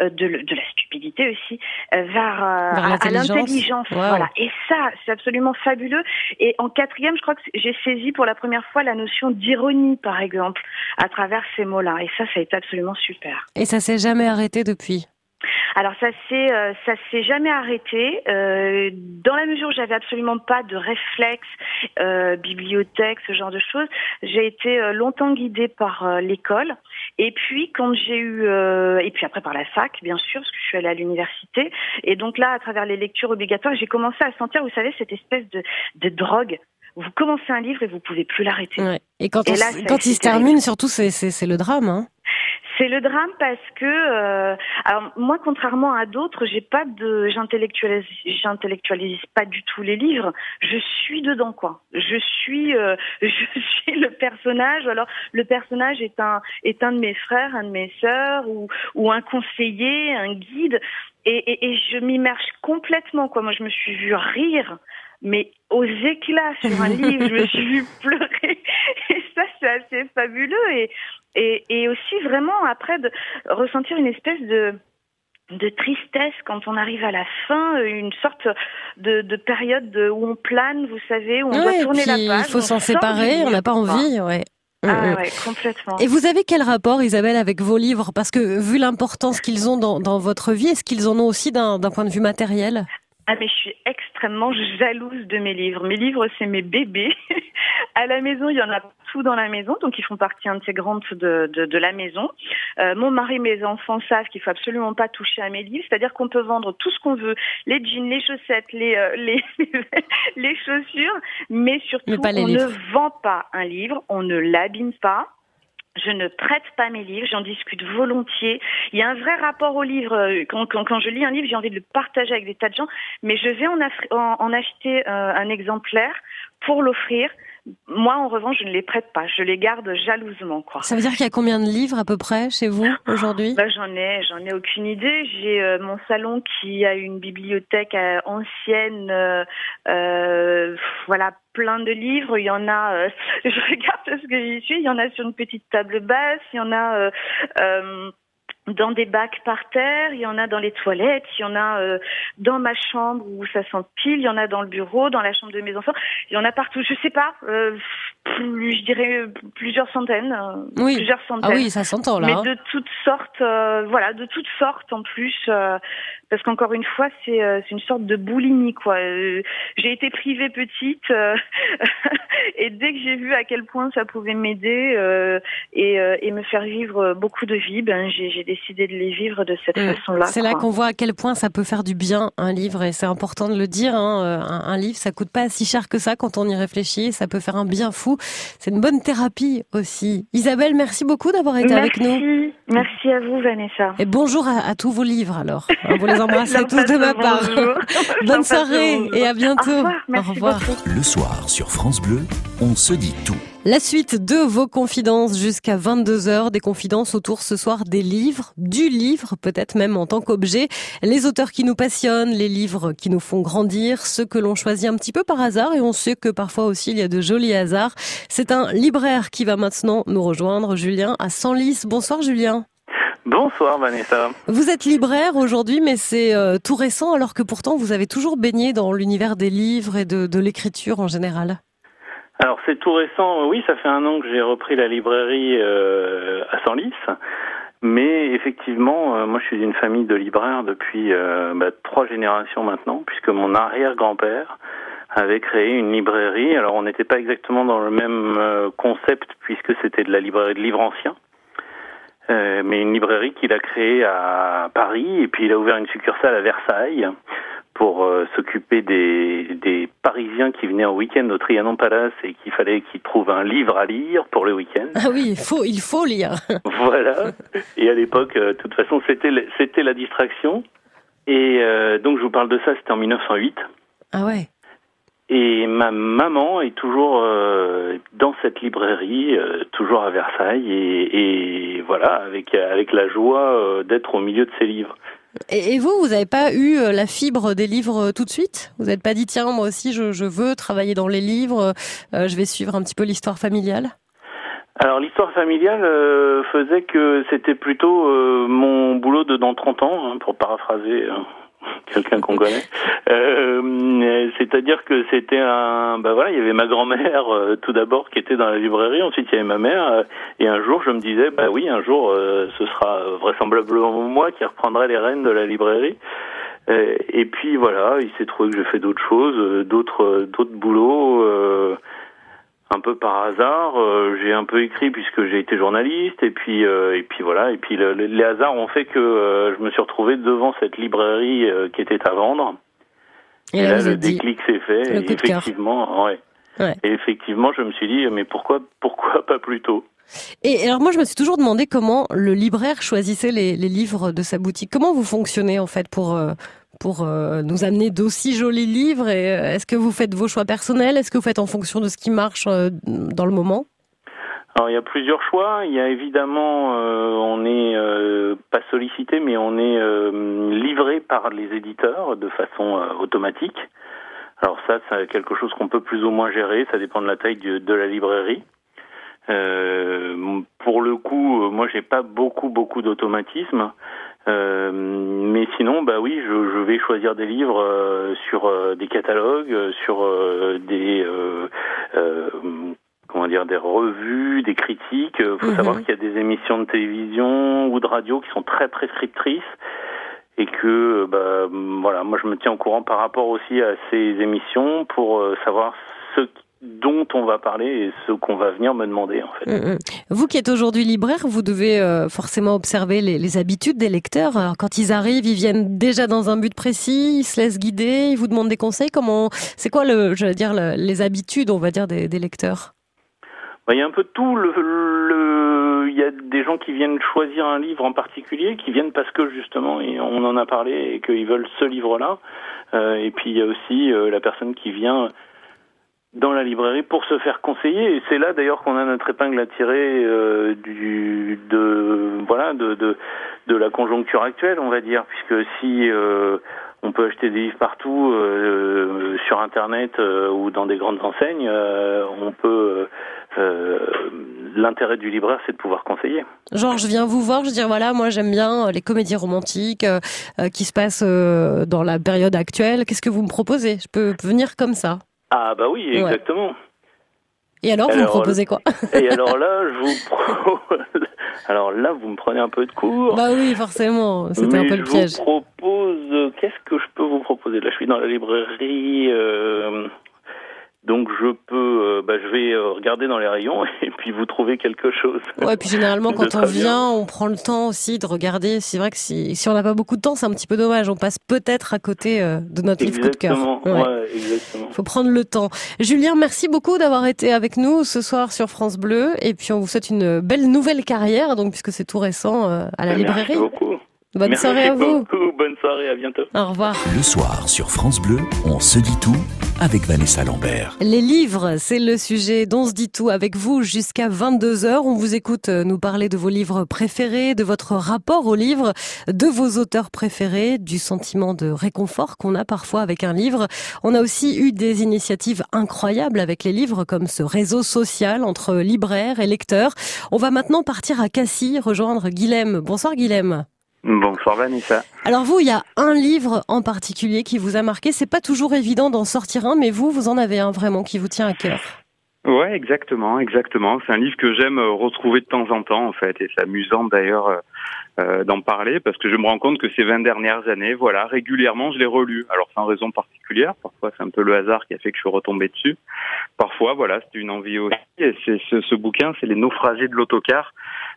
euh, de, de la stupidité aussi, euh, vers, euh, vers à, l'intelligence. à l'intelligence. Wow. Voilà. Et ça, c'est absolument fabuleux. Et en quatrième, je crois que j'ai saisi pour la première fois la notion d'ironie, par exemple, à travers ces mots-là. Et ça, ça a été absolument super. Et ça s'est jamais arrêté depuis? Alors ça s'est euh, ça s'est jamais arrêté euh, dans la mesure où j'avais absolument pas de réflexe euh, bibliothèque, ce genre de choses. J'ai été euh, longtemps guidée par euh, l'école et puis quand j'ai eu euh, et puis après par la fac bien sûr parce que je suis allée à l'université et donc là à travers les lectures obligatoires j'ai commencé à sentir vous savez cette espèce de de drogue. Vous commencez un livre et vous pouvez plus l'arrêter. Ouais. Et quand, on, et là, quand il se termine, surtout, c'est, c'est, c'est le drame. Hein. C'est le drame parce que, euh, alors moi, contrairement à d'autres, j'ai pas de, j'intellectualise, j'intellectualise pas du tout les livres. Je suis dedans, quoi. Je suis, euh, je suis le personnage. Alors le personnage est un, est un de mes frères, un de mes sœurs, ou, ou un conseiller, un guide, et, et, et je m'immerge complètement, quoi. Moi, je me suis vue rire. Mais aux éclats sur un livre, je me suis vue pleurer. Et ça, c'est assez fabuleux. Et, et, et aussi, vraiment, après, de ressentir une espèce de, de tristesse quand on arrive à la fin, une sorte de, de période de, où on plane, vous savez, où on ouais, doit tourner la page. Il faut s'en séparer, on n'a pas envie, ouais. Ah ouais, complètement. Et vous avez quel rapport, Isabelle, avec vos livres? Parce que, vu l'importance qu'ils ont dans, dans votre vie, est-ce qu'ils en ont aussi d'un, d'un point de vue matériel? Ah mais je suis extrêmement jalouse de mes livres. Mes livres, c'est mes bébés. À la maison, il y en a tout dans la maison, donc ils font partie intégrante de, de, de la maison. Euh, mon mari et mes enfants savent qu'il faut absolument pas toucher à mes livres, c'est-à-dire qu'on peut vendre tout ce qu'on veut, les jeans, les chaussettes, les euh, les, les chaussures, mais surtout mais pas les on livres. ne vend pas un livre, on ne l'abîme pas. Je ne prête pas mes livres, j'en discute volontiers. Il y a un vrai rapport au livre. Quand, quand, quand je lis un livre, j'ai envie de le partager avec des tas de gens, mais je vais en, affri- en, en acheter euh, un exemplaire pour l'offrir. Moi, en revanche, je ne les prête pas. Je les garde jalousement, quoi. Ça veut dire qu'il y a combien de livres à peu près chez vous aujourd'hui? Bah, j'en ai, j'en ai aucune idée. J'ai euh, mon salon qui a une bibliothèque euh, ancienne, euh, euh, voilà, plein de livres. Il y en a, euh, je regarde ce que j'y suis. Il y en a sur une petite table basse. Il y en a. Euh, euh, dans des bacs par terre, il y en a dans les toilettes, il y en a euh, dans ma chambre où ça s'empile, il y en a dans le bureau, dans la chambre de mes enfants, il y en a partout, je sais pas, euh, plus, je dirais plusieurs centaines, euh, oui. plusieurs centaines. Ah oui, ça s'entend là. Mais hein. de toutes sortes, euh, voilà, de toutes sortes en plus, euh, parce qu'encore une fois, c'est, euh, c'est une sorte de boulimie, quoi. Euh, j'ai été privée petite euh, et dès que j'ai vu à quel point ça pouvait m'aider euh, et, euh, et me faire vivre beaucoup de vie, ben j'ai, j'ai décidé de les vivre de cette mmh. façon-là. C'est quoi. là qu'on voit à quel point ça peut faire du bien un livre et c'est important de le dire. Hein, un, un livre, ça coûte pas si cher que ça quand on y réfléchit. Ça peut faire un bien fou. C'est une bonne thérapie aussi. Isabelle, merci beaucoup d'avoir été merci. avec nous. Merci à vous, Vanessa. Et bonjour à, à tous vos livres alors. Vous les embrassez tous de ma part. Bonne soirée et à bientôt. Au revoir. Merci Au revoir. beaucoup. Le soir sur France Bleu, on se dit tout. La suite de vos confidences jusqu'à vingt-deux heures, des confidences autour ce soir des livres, du livre, peut-être même en tant qu'objet, les auteurs qui nous passionnent, les livres qui nous font grandir, ceux que l'on choisit un petit peu par hasard et on sait que parfois aussi il y a de jolis hasards. C'est un libraire qui va maintenant nous rejoindre, Julien, à Senlis. Bonsoir Julien. Bonsoir Vanessa. Vous êtes libraire aujourd'hui, mais c'est euh, tout récent alors que pourtant vous avez toujours baigné dans l'univers des livres et de, de l'écriture en général. Alors c'est tout récent, oui, ça fait un an que j'ai repris la librairie euh, à Senlis, mais effectivement, euh, moi je suis d'une famille de libraires depuis euh, bah, trois générations maintenant, puisque mon arrière-grand-père avait créé une librairie. Alors on n'était pas exactement dans le même euh, concept, puisque c'était de la librairie de livres anciens, euh, mais une librairie qu'il a créée à Paris, et puis il a ouvert une succursale à Versailles, pour euh, s'occuper des, des Parisiens qui venaient en week-end au Trianon Palace et qu'il fallait qu'ils trouvent un livre à lire pour le week-end. Ah oui, il faut, il faut lire. Voilà. Et à l'époque, euh, de toute façon, c'était, c'était la distraction. Et euh, donc, je vous parle de ça, c'était en mille neuf cent huit. Ah ouais. Et ma maman est toujours euh, dans cette librairie, euh, toujours à Versailles. Et, et voilà, avec, avec la joie euh, d'être au milieu de ses livres. Et vous, vous n'avez pas eu la fibre des livres tout de suite? Vous n'êtes pas dit, tiens, moi aussi, je, je veux travailler dans les livres, euh, je vais suivre un petit peu l'histoire familiale? Alors l'histoire familiale euh, faisait que c'était plutôt euh, mon boulot de dans trente ans, hein, pour paraphraser euh, quelqu'un qu'on connaît. Euh, c'est-à-dire que c'était un... Ben voilà, il y avait ma grand-mère euh, tout d'abord qui était dans la librairie, ensuite il y avait ma mère, euh, et un jour je me disais, bah oui, un jour euh, ce sera vraisemblablement moi qui reprendrai les rênes de la librairie. Euh, et puis voilà, il s'est trouvé que j'ai fait d'autres choses, euh, d'autres euh, d'autres boulots... Euh, un peu par hasard, euh, j'ai un peu écrit puisque j'ai été journaliste et puis euh, et puis voilà et puis le, le, les hasards ont fait que euh, je me suis retrouvé devant cette librairie euh, qui était à vendre. Et, et là, là le déclic s'est fait et effectivement, ouais. ouais. Et effectivement, je me suis dit mais pourquoi pourquoi pas plus tôt. Et alors moi je me suis toujours demandé comment le libraire choisissait les, les livres de sa boutique. Comment vous fonctionnez en fait pour euh, pour euh, nous amener d'aussi jolis livres et euh, est-ce que vous faites vos choix personnels? Est-ce que vous faites en fonction de ce qui marche euh, dans le moment? Alors il y a plusieurs choix. Il y a évidemment, euh, on n'est euh, pas sollicité, mais on est euh, livré par les éditeurs de façon euh, automatique. Alors ça, c'est quelque chose qu'on peut plus ou moins gérer. Ça dépend de la taille de, de la librairie. Euh, pour le coup, moi, j'ai pas beaucoup beaucoup d'automatisme. Euh, mais sinon, bah oui, je, je vais choisir des livres euh, sur euh, des catalogues, euh, sur euh, des euh, euh, comment dire, des revues, des critiques. Il faut mmh. savoir qu'il y a des émissions de télévision ou de radio qui sont très prescriptrices et que bah voilà, moi je me tiens au courant par rapport aussi à ces émissions pour euh, savoir ce dont on va parler et ce qu'on va venir me demander en fait. Mmh. Vous qui êtes aujourd'hui libraire, vous devez euh, forcément observer les, les habitudes des lecteurs. Alors, quand ils arrivent, ils viennent déjà dans un but précis, ils se laissent guider, ils vous demandent des conseils. Comment, c'est quoi le, je veux dire, le, les habitudes, on va dire, des, des lecteurs? Bah, il y a un peu de tout. Le, le, il y a des gens qui viennent choisir un livre en particulier, qui viennent parce que justement, et on en a parlé, et qu'ils veulent ce livre-là. Euh, et puis il y a aussi euh, la personne qui vient dans la librairie pour se faire conseiller, et c'est là d'ailleurs qu'on a notre épingle à tirer euh, du de voilà de, de de la conjoncture actuelle, on va dire, puisque si euh, on peut acheter des livres partout euh, sur internet euh, ou dans des grandes enseignes, euh, on peut euh, l'intérêt du libraire, c'est de pouvoir conseiller. Genre, je viens vous voir, je dis voilà, moi j'aime bien les comédies romantiques euh, qui se passent euh, dans la période actuelle. Qu'est-ce que vous me proposez? Je peux venir comme ça? Ah bah oui, exactement. Ouais. Et alors, vous alors, me proposez quoi? Et alors là, je vous pro... alors là, vous me prenez un peu de court. Bah oui, forcément, c'était un peu le piège. Je vous propose, qu'est-ce que je peux vous proposer? Là, je suis dans la librairie, euh... donc je peux, euh, bah, je vais regarder dans les rayons et puis vous trouver quelque chose. Ouais, puis généralement quand on vient, on prend le temps aussi de regarder. C'est vrai que si, si on n'a pas beaucoup de temps, c'est un petit peu dommage. On passe peut-être à côté euh, de notre livre coup de cœur. Ouais. ouais, exactement. Faut prendre le temps. Julien, merci beaucoup d'avoir été avec nous ce soir sur France Bleu. Et puis on vous souhaite une belle nouvelle carrière, donc puisque c'est tout récent euh, à la merci librairie. Merci beaucoup. Bonne merci soirée à vous. Beaucoup. Bonne soirée, à bientôt. Au revoir. Le soir sur France Bleu, on se dit tout avec Vanessa Lambert. Les livres, c'est le sujet dont on se dit tout avec vous jusqu'à vingt-deux heures. On vous écoute nous parler de vos livres préférés, de votre rapport aux livres, de vos auteurs préférés, du sentiment de réconfort qu'on a parfois avec un livre. On a aussi eu des initiatives incroyables avec les livres, comme ce réseau social entre libraires et lecteurs. On va maintenant partir à Cassis, rejoindre Guilhem. Bonsoir Guilhem. Bonsoir Vanessa. Alors vous, il y a un livre en particulier qui vous a marqué. C'est pas toujours évident d'en sortir un, mais vous, vous en avez un vraiment qui vous tient à cœur. Ouais, exactement, exactement. C'est un livre que j'aime retrouver de temps en temps, en fait, et c'est amusant d'ailleurs euh, d'en parler parce que je me rends compte que ces vingt dernières années, voilà, régulièrement, je l'ai relu. Alors sans raison particulière, parfois c'est un peu le hasard qui a fait que je suis retombé dessus. Parfois, voilà, c'est une envie aussi. Et c'est ce, ce bouquin, c'est Les Naufragés de l'autocar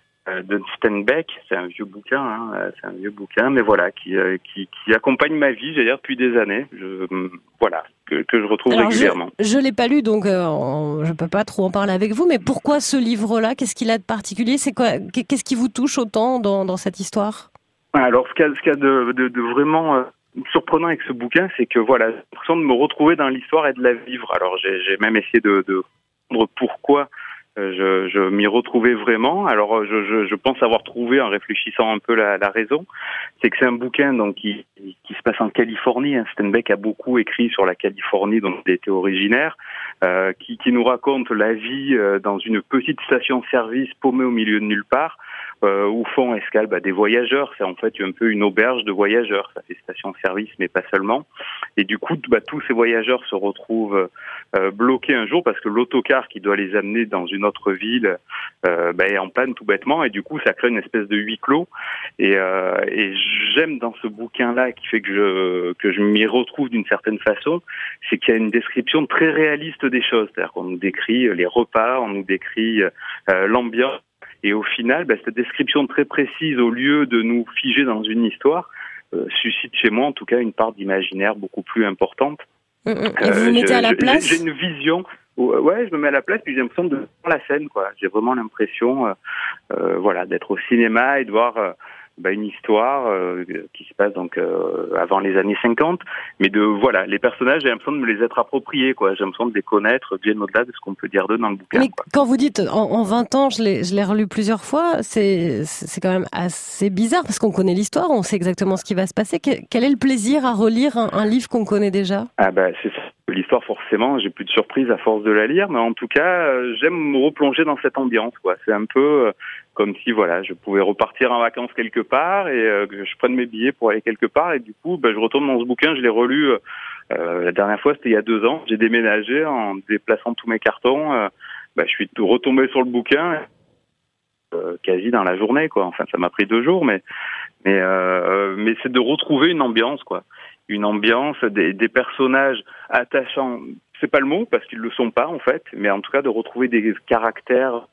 de Steinbeck. C'est un vieux bouquin, hein, c'est un vieux bouquin, mais voilà, qui qui, qui accompagne ma vie, j'allais dire depuis des années. Je, voilà, que, que je retrouve Alors régulièrement. Je, je l'ai pas lu, donc euh, je peux pas trop en parler avec vous. Mais pourquoi ce livre-là? Qu'est-ce qu'il a de particulier? C'est quoi? Qu'est-ce qui vous touche autant dans dans cette histoire? Alors, ce qu'il y a, ce qu'il y a de, de, de vraiment euh, surprenant avec ce bouquin, c'est que voilà, j'ai l'impression de me retrouver dans l'histoire et de la vivre. Alors, j'ai, j'ai même essayé de, de comprendre pourquoi Je, je m'y retrouvais vraiment. Alors, je, je, je pense avoir trouvé, en réfléchissant un peu la, la raison, c'est que c'est un bouquin donc qui, qui se passe en Californie. Hein. Steinbeck a beaucoup écrit sur la Californie, dont il était originaire, euh, qui, qui nous raconte la vie euh, dans une petite station-service paumée au milieu de nulle part, euh, où font escale bah, des voyageurs. C'est en fait un peu une auberge de voyageurs. Ça fait station-service, mais pas seulement. Et du coup, bah, tous ces voyageurs se retrouvent euh, bloqués un jour parce que l'autocar qui doit les amener dans une autre ville euh, bah, est en panne tout bêtement, et du coup ça crée une espèce de huis clos. Et, euh, et j'aime dans ce bouquin-là, qui fait que je que je m'y retrouve d'une certaine façon, c'est qu'il y a une description très réaliste des choses. C'est-à-dire qu'on nous décrit les repas, on nous décrit euh, l'ambiance, et au final, bah, cette description très précise, au lieu de nous figer dans une histoire, euh, suscite chez moi en tout cas une part d'imaginaire beaucoup plus importante. Et vous vous mettez euh, à la place ? J'ai une vision. Ouais, je me mets à la place, puis j'ai l'impression de voir la scène, quoi. J'ai vraiment l'impression, euh, euh, voilà, d'être au cinéma et de voir euh, bah, une histoire euh, qui se passe donc euh, avant les années cinquante, mais de voilà, les personnages, j'ai l'impression de me les être appropriés, quoi. J'ai l'impression de les connaître bien au-delà de ce qu'on peut dire d'eux dans le bouquin. Mais quoi. Quand vous dites en, en vingt ans, je l'ai, je l'ai relu plusieurs fois, c'est, c'est quand même assez bizarre parce qu'on connaît l'histoire, on sait exactement ce qui va se passer. Quel est le plaisir à relire un, un livre qu'on connaît déjà ? Ah bah c'est ça. L'histoire, forcément, j'ai plus de surprise à force de la lire, mais en tout cas, euh, j'aime me replonger dans cette ambiance, quoi. C'est un peu euh, comme si, voilà, je pouvais repartir en vacances quelque part et euh, que je prenne mes billets pour aller quelque part, et du coup, bah, je retourne dans ce bouquin, je l'ai relu euh, euh, la dernière fois, c'était il y a deux ans. J'ai déménagé en déplaçant tous mes cartons. Euh, bah, je suis retombé sur le bouquin euh, quasi dans la journée, quoi. Enfin, ça m'a pris deux jours, mais mais euh, mais c'est de retrouver une ambiance, quoi. Une ambiance, des, des personnages attachants, c'est pas le mot parce qu'ils le sont pas en fait, mais en tout cas de retrouver des caractères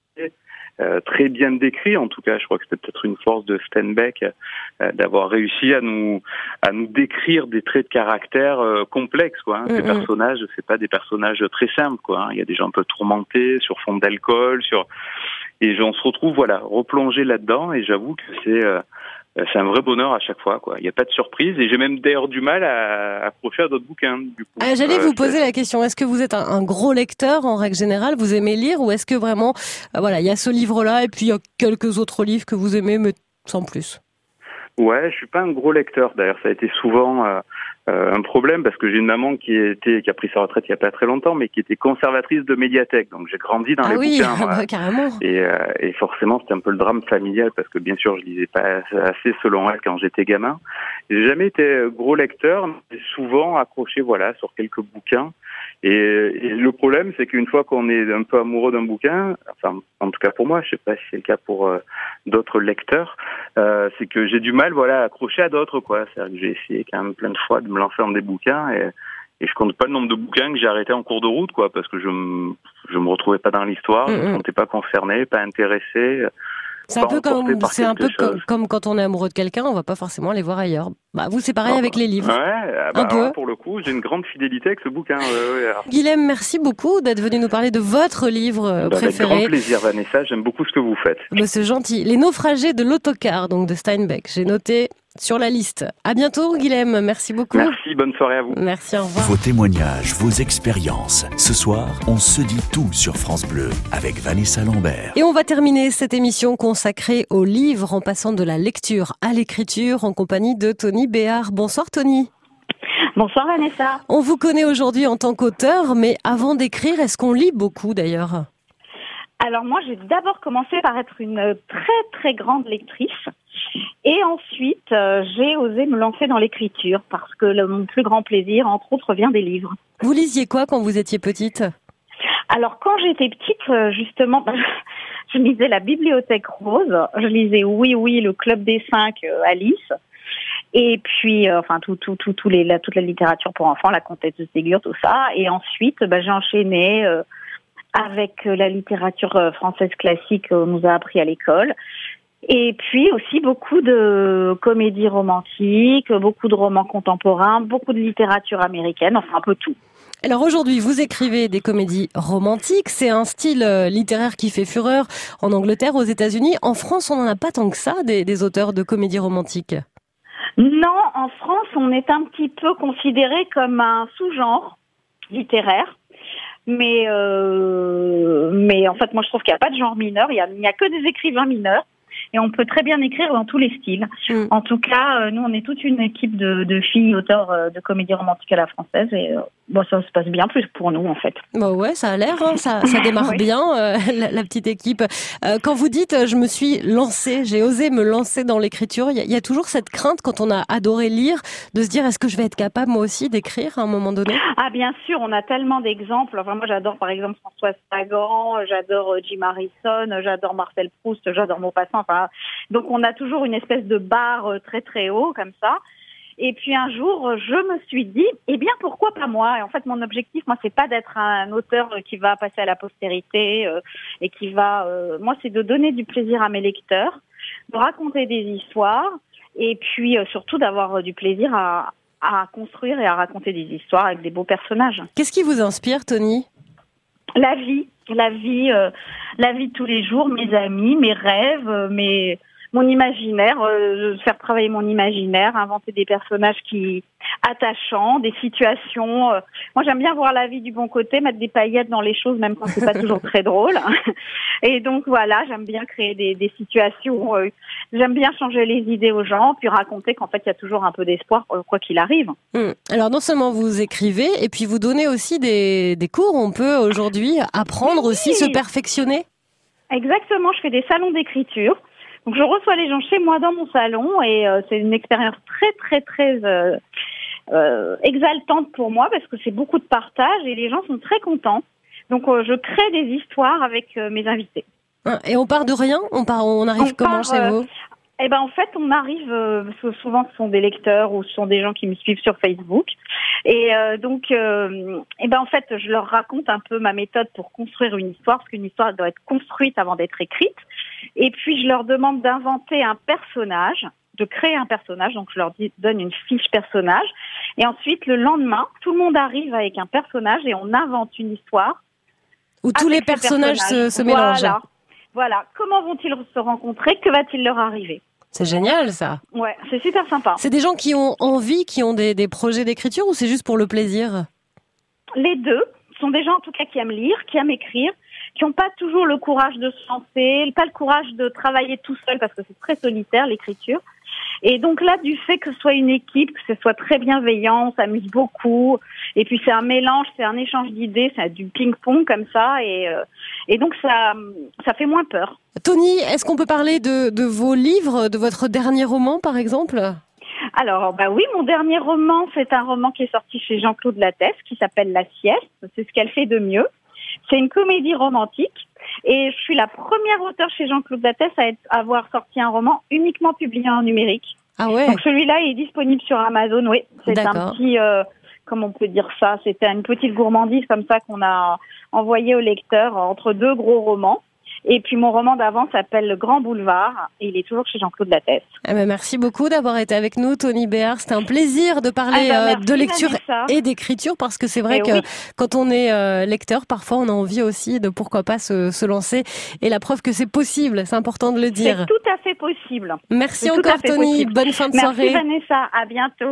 euh, très bien décrits. En tout cas, je crois que c'était peut-être une force de Steinbeck euh, d'avoir réussi à nous à nous décrire des traits de caractère euh, complexes, quoi. Hein. Mm-hmm. Ces personnages, c'est pas des personnages très simples, quoi. Hein. Il y a des gens un peu tourmentés sur fond d'alcool, sur et on se retrouve voilà replongé là-dedans. Et j'avoue que c'est euh, c'est un vrai bonheur à chaque fois, quoi. Il n'y a pas de surprise, et j'ai même d'ailleurs du mal à accrocher à d'autres bouquins, du coup. Ah, j'allais euh, vous poser la question, est-ce que vous êtes un, un gros lecteur en règle générale, vous aimez lire, ou est-ce que vraiment, euh, voilà, il y a ce livre-là et puis il y a quelques autres livres que vous aimez, mais sans plus? Ouais, je suis pas un gros lecteur. D'ailleurs, ça a été souvent euh, euh, un problème parce que j'ai une maman qui était qui a pris sa retraite il y a pas très longtemps, mais qui était conservatrice de médiathèque. Donc j'ai grandi dans ah les oui, bouquins. Ah oui, carrément. Et, euh, et forcément, c'était un peu le drame familial parce que bien sûr, je lisais pas assez selon elle quand j'étais gamin. J'ai jamais été gros lecteur, mais j'ai souvent accroché voilà sur quelques bouquins. Et, et le problème, c'est qu'une fois qu'on est un peu amoureux d'un bouquin, enfin, en tout cas pour moi, je sais pas si c'est le cas pour euh, d'autres lecteurs, euh, c'est que j'ai du mal, voilà, à accrocher à d'autres, quoi. C'est-à-dire que j'ai essayé quand même plein de fois de me lancer dans des bouquins et, et je compte pas le nombre de bouquins que j'ai arrêtés en cours de route, quoi, parce que je me, je me retrouvais pas dans l'histoire, mm-hmm. je me sentais pas concerné, pas intéressé. C'est un peu comme, c'est un peu comme, comme quand on est amoureux de quelqu'un, on va pas forcément aller voir ailleurs. Bah, vous, c'est pareil oh, avec les livres. Ouais, bah, un peu. Pour le coup, j'ai une grande fidélité avec ce bouquin. Ouais, ouais, Guilhem, merci beaucoup d'être venu nous parler de votre livre bah, préféré. Avec grand plaisir, Vanessa. J'aime beaucoup ce que vous faites. Bah, c'est gentil. Les naufragés de l'autocar, donc de Steinbeck. J'ai noté sur la liste. À bientôt, Guilhem. Merci beaucoup. Merci. Bonne soirée à vous. Merci. Au revoir. Vos témoignages, vos expériences. Ce soir, on se dit tout sur France Bleu avec Vanessa Lambert. Et on va terminer cette émission consacrée aux livres en passant de la lecture à l'écriture en compagnie de Tony Béard. Bonsoir Tony. Bonsoir Vanessa. On vous connaît aujourd'hui en tant qu'auteur, mais avant d'écrire, est-ce qu'on lit beaucoup d'ailleurs ? Alors moi, j'ai d'abord commencé par être une très très grande lectrice. Et ensuite, euh, j'ai osé me lancer dans l'écriture parce que le, mon plus grand plaisir, entre autres, vient des livres. Vous lisiez quoi quand vous étiez petite ? Alors, quand j'étais petite, euh, justement, je lisais la Bibliothèque Rose, je lisais Oui, oui, le Club des Cinq, euh, Alice, et puis, euh, enfin, tout, tout, tout, tout les, la, toute la littérature pour enfants, la Comtesse de Ségur, tout ça. Et ensuite, bah, j'ai enchaîné euh, avec la littérature française classique qu'on nous a appris à l'école. Et puis aussi beaucoup de comédies romantiques, beaucoup de romans contemporains, beaucoup de littérature américaine, enfin un peu tout. Alors aujourd'hui, vous écrivez des comédies romantiques. C'est un style littéraire qui fait fureur en Angleterre, aux États-Unis. En France, on n'en a pas tant que ça, des, des auteurs de comédies romantiques. Non, en France, on est un petit peu considéré comme un sous-genre littéraire. Mais, euh, mais en fait, moi, je trouve qu'il n'y a pas de genre mineur. Il y a, il n'y a que des écrivains mineurs. Et on peut très bien écrire dans tous les styles. Mm. En tout cas, euh, nous, on est toute une équipe de, de filles auteurs euh, de comédie romantique à la française. Et euh, bon, ça se passe bien plus pour nous, en fait. Bah ouais, ça a l'air, hein, ça, ça démarre oui. bien, euh, la, la petite équipe. Euh, quand vous dites, euh, je me suis lancée, j'ai osé me lancer dans l'écriture, il y, y a toujours cette crainte, quand on a adoré lire, de se dire, est-ce que je vais être capable, moi aussi, d'écrire à un moment donné ? Ah, bien sûr, on a tellement d'exemples. Enfin, moi, j'adore, par exemple, Françoise Sagan, j'adore Jim Harrison, j'adore Marcel Proust, j'adore Maupassant. Enfin, donc, on a toujours une espèce de barre très, très haut, comme ça. Et puis un jour, je me suis dit, eh bien, pourquoi pas moi ? Et en fait, mon objectif, moi, c'est pas d'être un auteur qui va passer à la postérité euh, et qui va... Euh, moi, c'est de donner du plaisir à mes lecteurs, de raconter des histoires et puis euh, surtout d'avoir du plaisir à, à construire et à raconter des histoires avec des beaux personnages. Qu'est-ce qui vous inspire, Tony ? La vie, la vie, euh, la vie de tous les jours, mes amis, mes rêves, mes... mon imaginaire, euh, faire travailler mon imaginaire, inventer des personnages qui attachants, des situations. Euh, moi, j'aime bien voir la vie du bon côté, mettre des paillettes dans les choses, même quand c'est pas toujours très drôle. Et donc voilà, j'aime bien créer des, des situations. Euh, j'aime bien changer les idées aux gens, puis raconter qu'en fait, il y a toujours un peu d'espoir, euh, quoi qu'il arrive. Mmh. Alors non seulement vous écrivez, et puis vous donnez aussi des, des cours. On peut aujourd'hui apprendre oui. aussi, se perfectionner. Exactement. Je fais des salons d'écriture. Donc je reçois les gens chez moi dans mon salon et euh, c'est une expérience très très très euh, euh, exaltante pour moi parce que c'est beaucoup de partage et les gens sont très contents. Donc euh, je crée des histoires avec euh, mes invités. Et on part de rien ? On part, on arrive on comment part, chez vous ? euh, Eh ben en fait on arrive euh, parce que souvent ce sont des lecteurs ou ce sont des gens qui me suivent sur Facebook et euh, donc euh, eh ben en fait je leur raconte un peu ma méthode pour construire une histoire parce qu'une histoire elle doit être construite avant d'être écrite. Et puis, je leur demande d'inventer un personnage, de créer un personnage. Donc, je leur dis, donne une fiche personnage. Et ensuite, le lendemain, tout le monde arrive avec un personnage et on invente une histoire. Où tous les personnages se, se mélangent. Voilà. Voilà. Comment vont-ils se rencontrer ? Que va-t-il leur arriver ? C'est génial, ça. Ouais, c'est super sympa. C'est des gens qui ont envie, qui ont des, des projets d'écriture ou c'est juste pour le plaisir ? Les deux. Ce sont des gens, en tout cas, qui aiment lire, qui aiment écrire, qui n'ont pas toujours le courage de se lancer, pas le courage de travailler tout seul parce que c'est très solitaire, l'écriture. Et donc là, du fait que ce soit une équipe, que ce soit très bienveillant, on s'amuse beaucoup. Et puis c'est un mélange, c'est un échange d'idées, c'est du ping-pong comme ça. Et, euh, et donc ça, ça fait moins peur. Tony, est-ce qu'on peut parler de, de vos livres, de votre dernier roman par exemple ? Alors, bah oui, mon dernier roman, c'est un roman qui est sorti chez Jean-Claude Lattès, qui s'appelle La Sieste. C'est ce qu'elle fait de mieux. C'est une comédie romantique. Et je suis la première auteure chez Jean-Claude Lattès à être, à avoir sorti un roman uniquement publié en numérique. Ah ouais. Donc celui-là est disponible sur Amazon. Oui, c'est D'accord. un petit, euh, comment on peut dire ça ? C'était une petite gourmandise comme ça qu'on a envoyé au lecteur entre deux gros romans. Et puis mon roman d'avant s'appelle Le Grand Boulevard et il est toujours chez Jean-Claude Lattès. Eh ben merci beaucoup d'avoir été avec nous, Tony Béard. C'était un plaisir de parler ah ben merci, de lecture Vanessa. Et d'écriture parce que c'est vrai et que oui. quand on est euh, lecteur, parfois on a envie aussi de pourquoi pas se, se lancer. Et la preuve que c'est possible, c'est important de le dire. C'est tout à fait possible. Merci encore Tony, possible. bonne fin de merci soirée. Merci Vanessa, à bientôt.